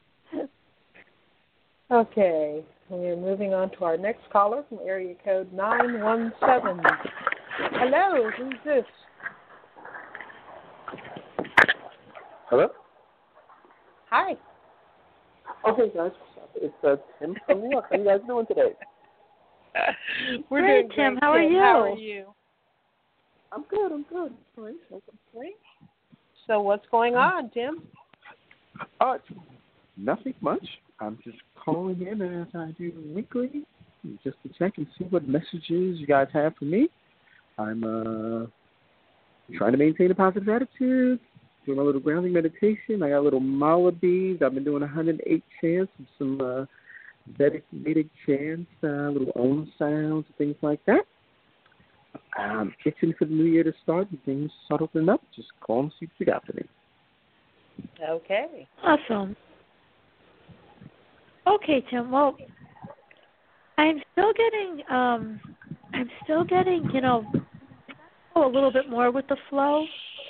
Okay. We're moving on to our next caller from area code nine one seven. Hello, who's this? Hello? Hi. Oh, hey, guys. It's uh, Tim from New York. How you guys doing today? We're Great, doing great, Tim. How are you? How are you? I'm good. I'm good. All right. No complaints. So what's going on, Tim? Uh, nothing much. I'm just calling in as I do weekly, just to check and see what messages you guys have for me. I'm uh, trying to maintain a positive attitude, doing my little grounding meditation. I got little mala beads. I've been doing one hundred eight chants and some uh, Vedic, Vedic chants, uh, little Om sounds, things like that. I'm itching for the new year to start and things start opening up. Just call and see what you got for me. Okay. Awesome. Okay, Tim. Well, I'm still getting, um, I'm still getting, you know, a little bit more with the flow.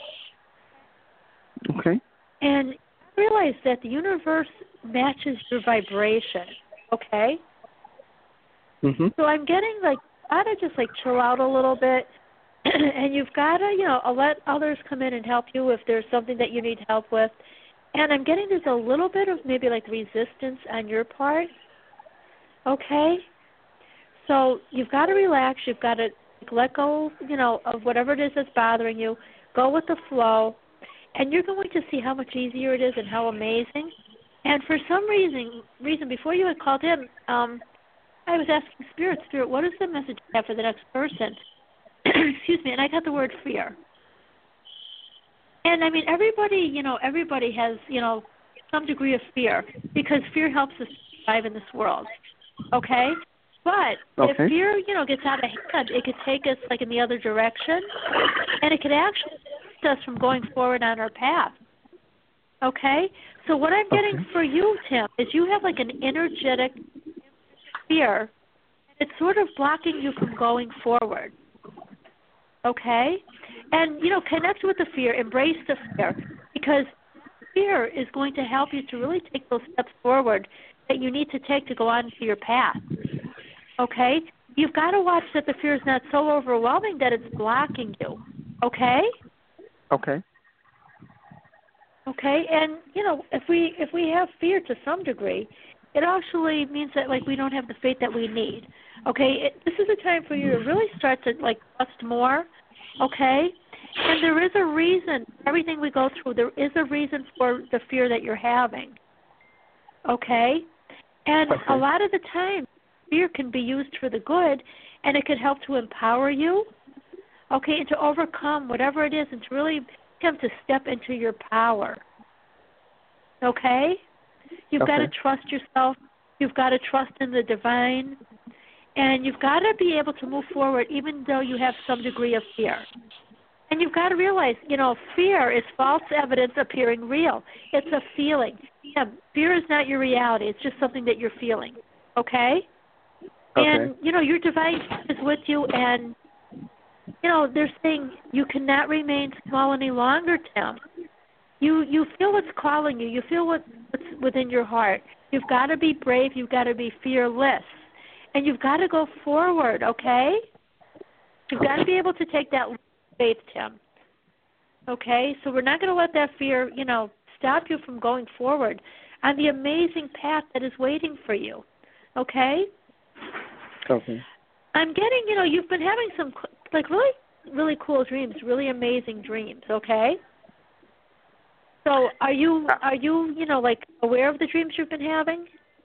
Okay. And I realize that the universe matches your vibration. Okay. Mhm. So I'm getting like, gotta just like chill out a little bit, and you've gotta, you know, let others come in and help you if there's something that you need help with. And I'm getting there's a little bit of maybe like resistance on your part. Okay. So you've got to relax. You've got to let go, you know, of whatever it is that's bothering you. Go with the flow, and you're going to see how much easier it is and how amazing. And for some reason, reason before you had called in, um, I was asking Spirit, Spirit, what is the message you have for the next person? Excuse me, and I got the word fear. And I mean, everybody, you know, everybody has, you know, some degree of fear because fear helps us survive in this world. Okay? But okay. if fear, you know, gets out of hand, it could take us like in the other direction, and it could actually stop us from going forward on our path. Okay? So what I'm getting okay. for you, Tim, is you have like an energetic fear. It's sort of blocking you from going forward. Okay? And, you know, connect with the fear, embrace the fear, because fear is going to help you to really take those steps forward that you need to take to go on to your path. Okay? You've got to watch that the fear is not so overwhelming that it's blocking you. Okay? Okay. Okay? And, you know, if we if we have fear to some degree, it actually means that, like, we don't have the faith that we need. Okay? It, this is a time for you to really start to, like, trust more. Okay? And there is a reason, everything we go through, there is a reason for the fear that you're having. Okay? And okay. a lot of the time, fear can be used for the good, and it can help to empower you, okay, and to overcome whatever it is and to really attempt to step into your power. Okay? You've okay. got to trust yourself. You've got to trust in the divine. And you've got to be able to move forward even though you have some degree of fear. And you've got to realize, you know, fear is false evidence appearing real. It's a feeling. Yeah, fear is not your reality. It's just something that you're feeling. Okay? Okay. And, you know, your divine is with you, and, you know, they're saying you cannot remain small any longer, Tim. You you feel what's calling you. You feel what, what's within your heart. You've got to be brave. You've got to be fearless. And you've got to go forward, okay? You've got to be able to take that leap of faith, Tim. Okay? So we're not going to let that fear, you know, stop you from going forward on the amazing path that is waiting for you. Okay? Okay. I'm getting, you know, you've been having some, like, really, really cool dreams, really amazing dreams, okay? So are you, are you, you know, like, aware of the dreams you've been having?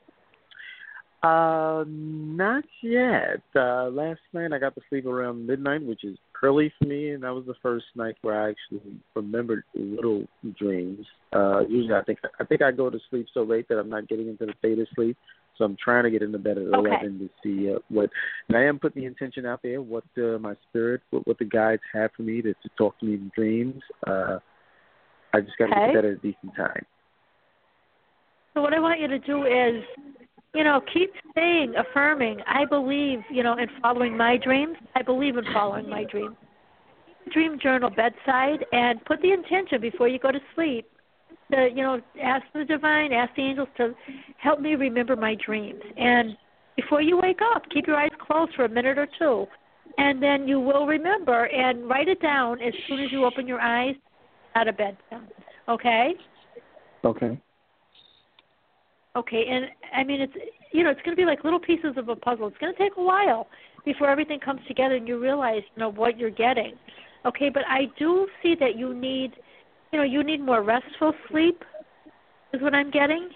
Uh, not yet. Uh, last night I got to sleep around midnight, which is early for me, and that was the first night where I actually remembered little dreams. Uh, usually I think I think I go to sleep so late that I'm not getting into the state of sleep, so I'm trying to get into bed at okay. eleven to see uh, what. And I am putting the intention out there, what uh, my spirit, what, what the guides have for me to, to talk to me in dreams. Uh, I just got to okay. get to bed at a decent time. So what I want you to do is, you know, keep saying, affirming, I believe, you know, in following my dreams. I believe in following my dreams. Keep a dream journal bedside and put the intention before you go to sleep to, you know, ask the divine, ask the angels to help me remember my dreams. And before you wake up, keep your eyes closed for a minute or two. And then you will remember and write it down as soon as you open your eyes out of bed. Okay? Okay. Okay, and I mean, it's, you know, it's going to be like little pieces of a puzzle. It's going to take a while before everything comes together and you realize, you know, what you're getting. Okay, but I do see that you need, you know, you need more restful sleep is what I'm getting.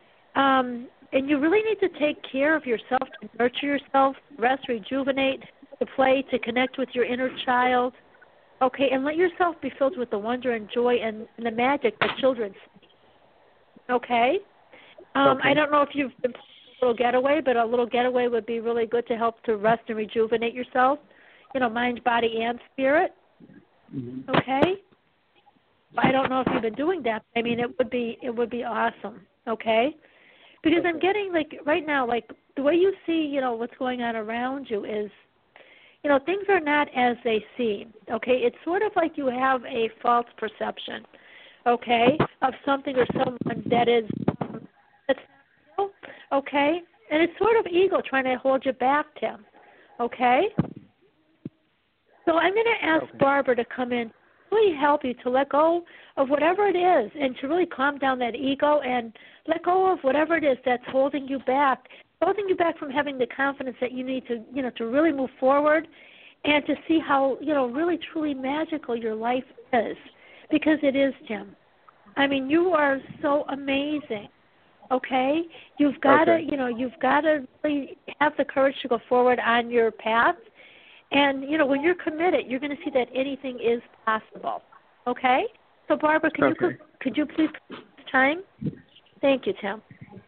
Um, and you really need to take care of yourself, to nurture yourself, rest, rejuvenate. to play, to connect with your inner child. Okay, and let yourself be filled with the wonder and joy and, and the magic that children see. Okay? Um, okay. I don't know if you've been a little getaway, but a little getaway would be really good to help to rest and rejuvenate yourself, you know, mind, body, and spirit. Mm-hmm. Okay? I don't know if you've been doing that. I mean, it would be it would be awesome. Okay? Because okay. I'm getting, like, right now, like, the way you see, you know, what's going on around you is, you know, things are not as they seem. Okay? It's sort of like you have a false perception, okay, of something or someone that is that's not real, okay? And it's sort of ego trying to hold you back, Tim, okay? So I'm going to ask okay. Barbara to come in, really help you to let go of whatever it is and to really calm down that ego and let go of whatever it is that's holding you back, holding you back from having the confidence that you need to, you know, to really move forward and to see how, you know, really truly magical your life is, because it is, Tim. I mean, you are so amazing. Okay, you've got okay. to, you know, you've got to really have the courage to go forward on your path, and you know, when you're committed, you're going to see that anything is possible. Okay, so Barbara, can okay. you could you please come this time? Thank you, Tim.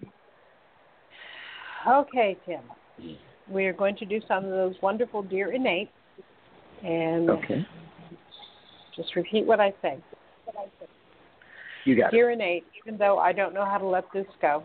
Okay, Tim. We are going to do some of those wonderful Dear Innate, and okay. just repeat what I say. You got Dear it. Innate, even though I don't know how to let this go.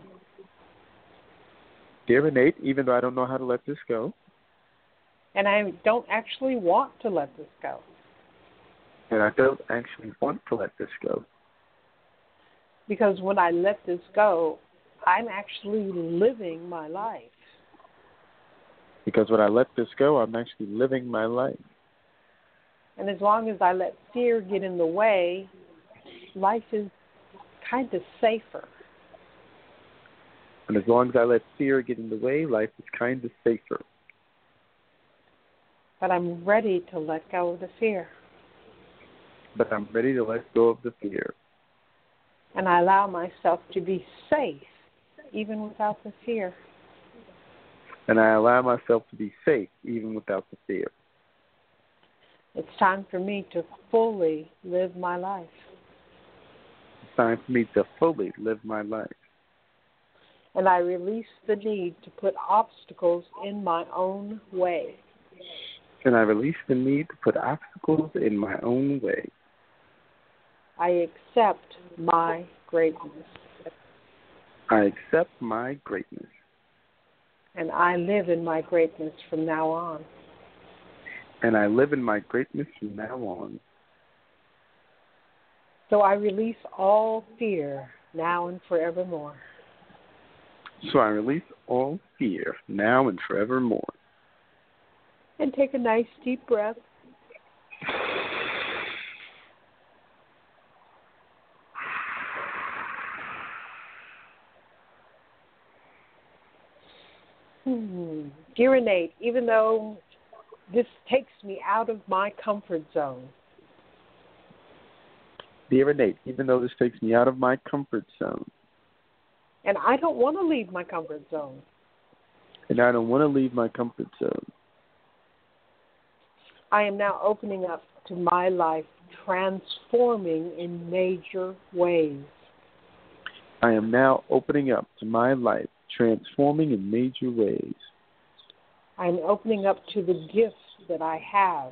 Dear Innate, even though I don't know how to let this go. And I don't actually want to let this go. And I don't actually want to let this go. Because when I let this go, I'm actually living my life. Because when I let this go, I'm actually living my life. And as long as I let fear get in the way, life is kind of safer. And as long as I let fear get in the way, life is kind of safer. But I'm ready to let go of the fear. But I'm ready to let go of the fear. And I allow myself to be safe, even without the fear. And I allow myself to be safe, even without the fear. It's time for me to fully live my life. It's time for me to fully live my life. And I release the need to put obstacles in my own way. And I release the need to put obstacles in my own way. I accept my greatness. I accept my greatness. And I live in my greatness from now on. And I live in my greatness from now on. So I release all fear now and forevermore. So I release all fear now and forevermore. And take a nice deep breath. Hmm. Dear Innate, even though this takes me out of my comfort zone. Dear Innate, even though this takes me out of my comfort zone. And I don't want to leave my comfort zone. And I don't want to leave my comfort zone. I am now opening up to my life, transforming in major ways. I am now opening up to my life, transforming in major ways. I am opening up to the gifts that I have.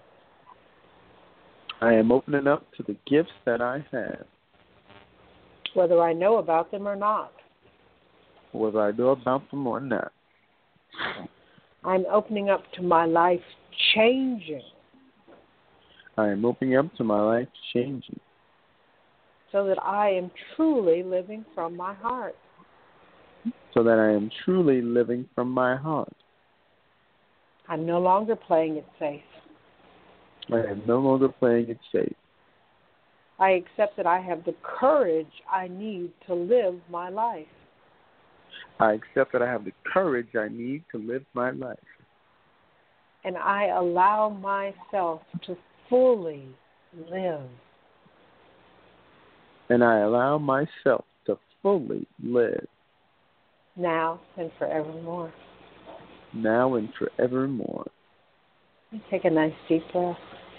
I am opening up to the gifts that I have. Whether I know about them or not. Whether I know about them or not. I'm opening up to my life changing. I am opening up to my life changing. So that I am truly living from my heart. So that I am truly living from my heart. I'm no longer playing it safe. I am no longer playing it safe. I accept that I have the courage I need to live my life. I accept that I have the courage I need to live my life. And I allow myself to fully live. And I allow myself to fully live. Now and forevermore. Now and forevermore. Take a nice deep breath.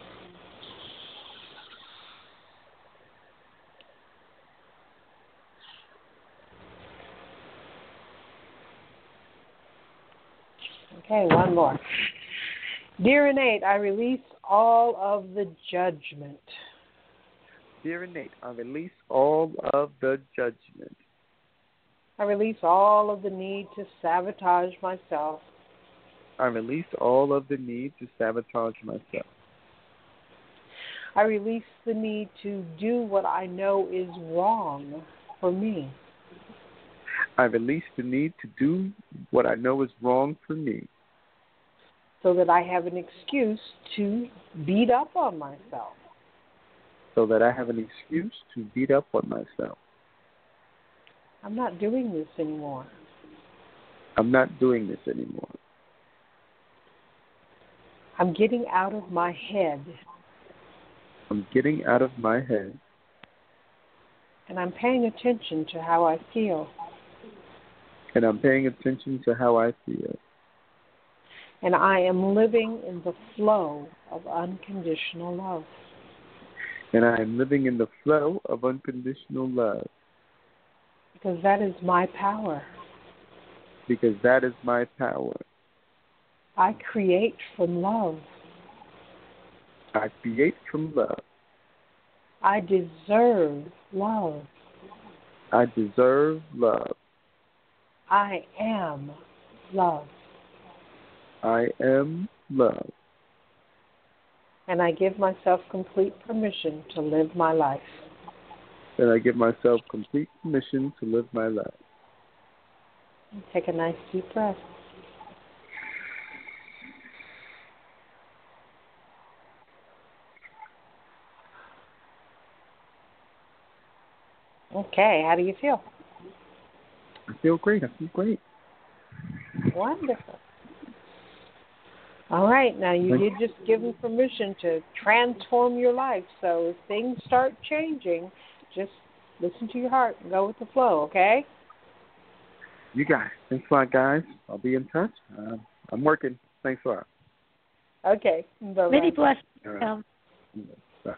Okay, one more. Dear Innate, I release all of the judgment. Dear Innate, I release all of the judgment. I release all of the need to sabotage myself. I release all of the need to sabotage myself. I release the need to do what I know is wrong for me. I release the need to do what I know is wrong for me. So that I have an excuse to beat up on myself. So that I have an excuse to beat up on myself. I'm not doing this anymore. I'm not doing this anymore. I'm getting out of my head. I'm getting out of my head. And I'm paying attention to how I feel. And I'm paying attention to how I feel. And I am living in the flow of unconditional love. And I am living in the flow of unconditional love. Because that is my power. Because that is my power. I create from love. I create from love. I deserve love. I deserve love. I am love. I am love. And I give myself complete permission to live my life. And I give myself complete permission to live my life. Take a nice deep breath. Okay, how do you feel? I feel great. I feel great. Wonderful. All right, now you did just give them permission to transform your life. So if things start changing, just listen to your heart and go with the flow, okay? You got it. Thanks a lot, guys. I'll be in touch. Uh, I'm working. Thanks a lot. Okay. Bye-bye. Many blessings. All right. Um, Bye.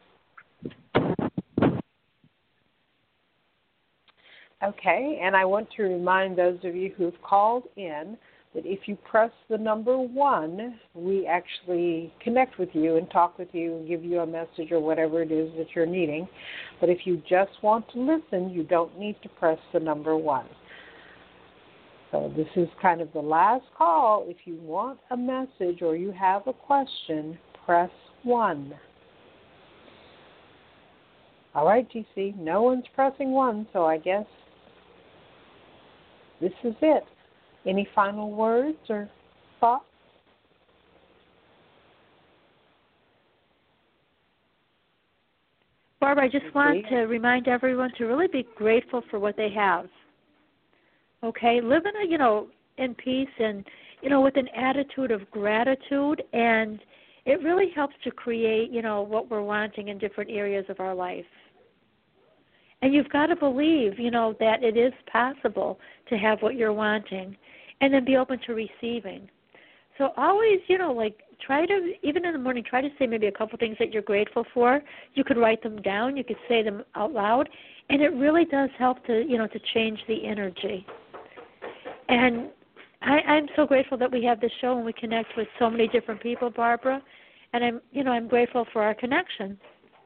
Okay, and I want to remind those of you who've called in that if you press the number one, we actually connect with you and talk with you and give you a message or whatever it is that you're needing. But if you just want to listen, you don't need to press the number one. So this is kind of the last call. If you want a message or you have a question, press one. All right, G C, no one's pressing one, so I guess this is it. Any final words or thoughts? Barbara, I just want to remind everyone to really be grateful for what they have. Okay, live in a, you know, in peace and, you know, with an attitude of gratitude, and it really helps to create, you know, what we're wanting in different areas of our life. And you've got to believe, you know, that it is possible to have what you're wanting and then be open to receiving. So always, you know, like try to, even in the morning, try to say maybe a couple things that you're grateful for. You could write them down. You could say them out loud. And it really does help to, you know, to change the energy. And I, I'm so grateful that we have this show and we connect with so many different people, Barbara. And I'm, you know, I'm grateful for our connection.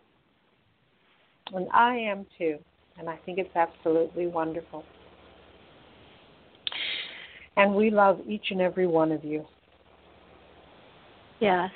And I am too. And I think it's absolutely wonderful. And we love each and every one of you. Yes.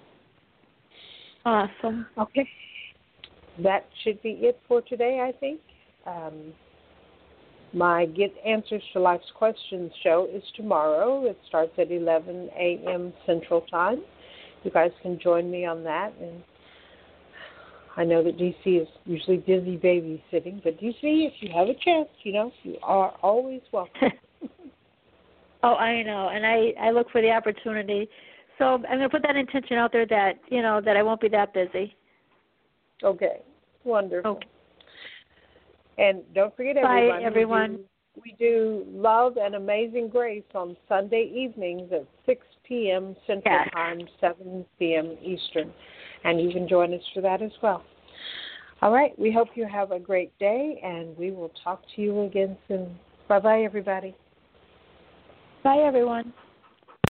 Awesome. Okay. That should be it for today, I think. Um, my Get Answers to Life's Questions show is tomorrow. It starts at eleven a.m. Central Time. You guys can join me on that. And I know that D C is usually busy babysitting, but D C, if you have a chance, you know, you are always welcome. Oh, I know, and I, I look for the opportunity. So I'm going to put that intention out there that, you know, that I won't be that busy. Okay. Wonderful. Okay. And don't forget, Bye, everyone, everyone. We do, we do Love and Amazing Grace on Sunday evenings at six p.m. Central Yes. Time, seven p.m. Eastern. And you can join us for that as well. All right. We hope you have a great day, and we will talk to you again soon. Bye-bye, everybody. Bye, everyone.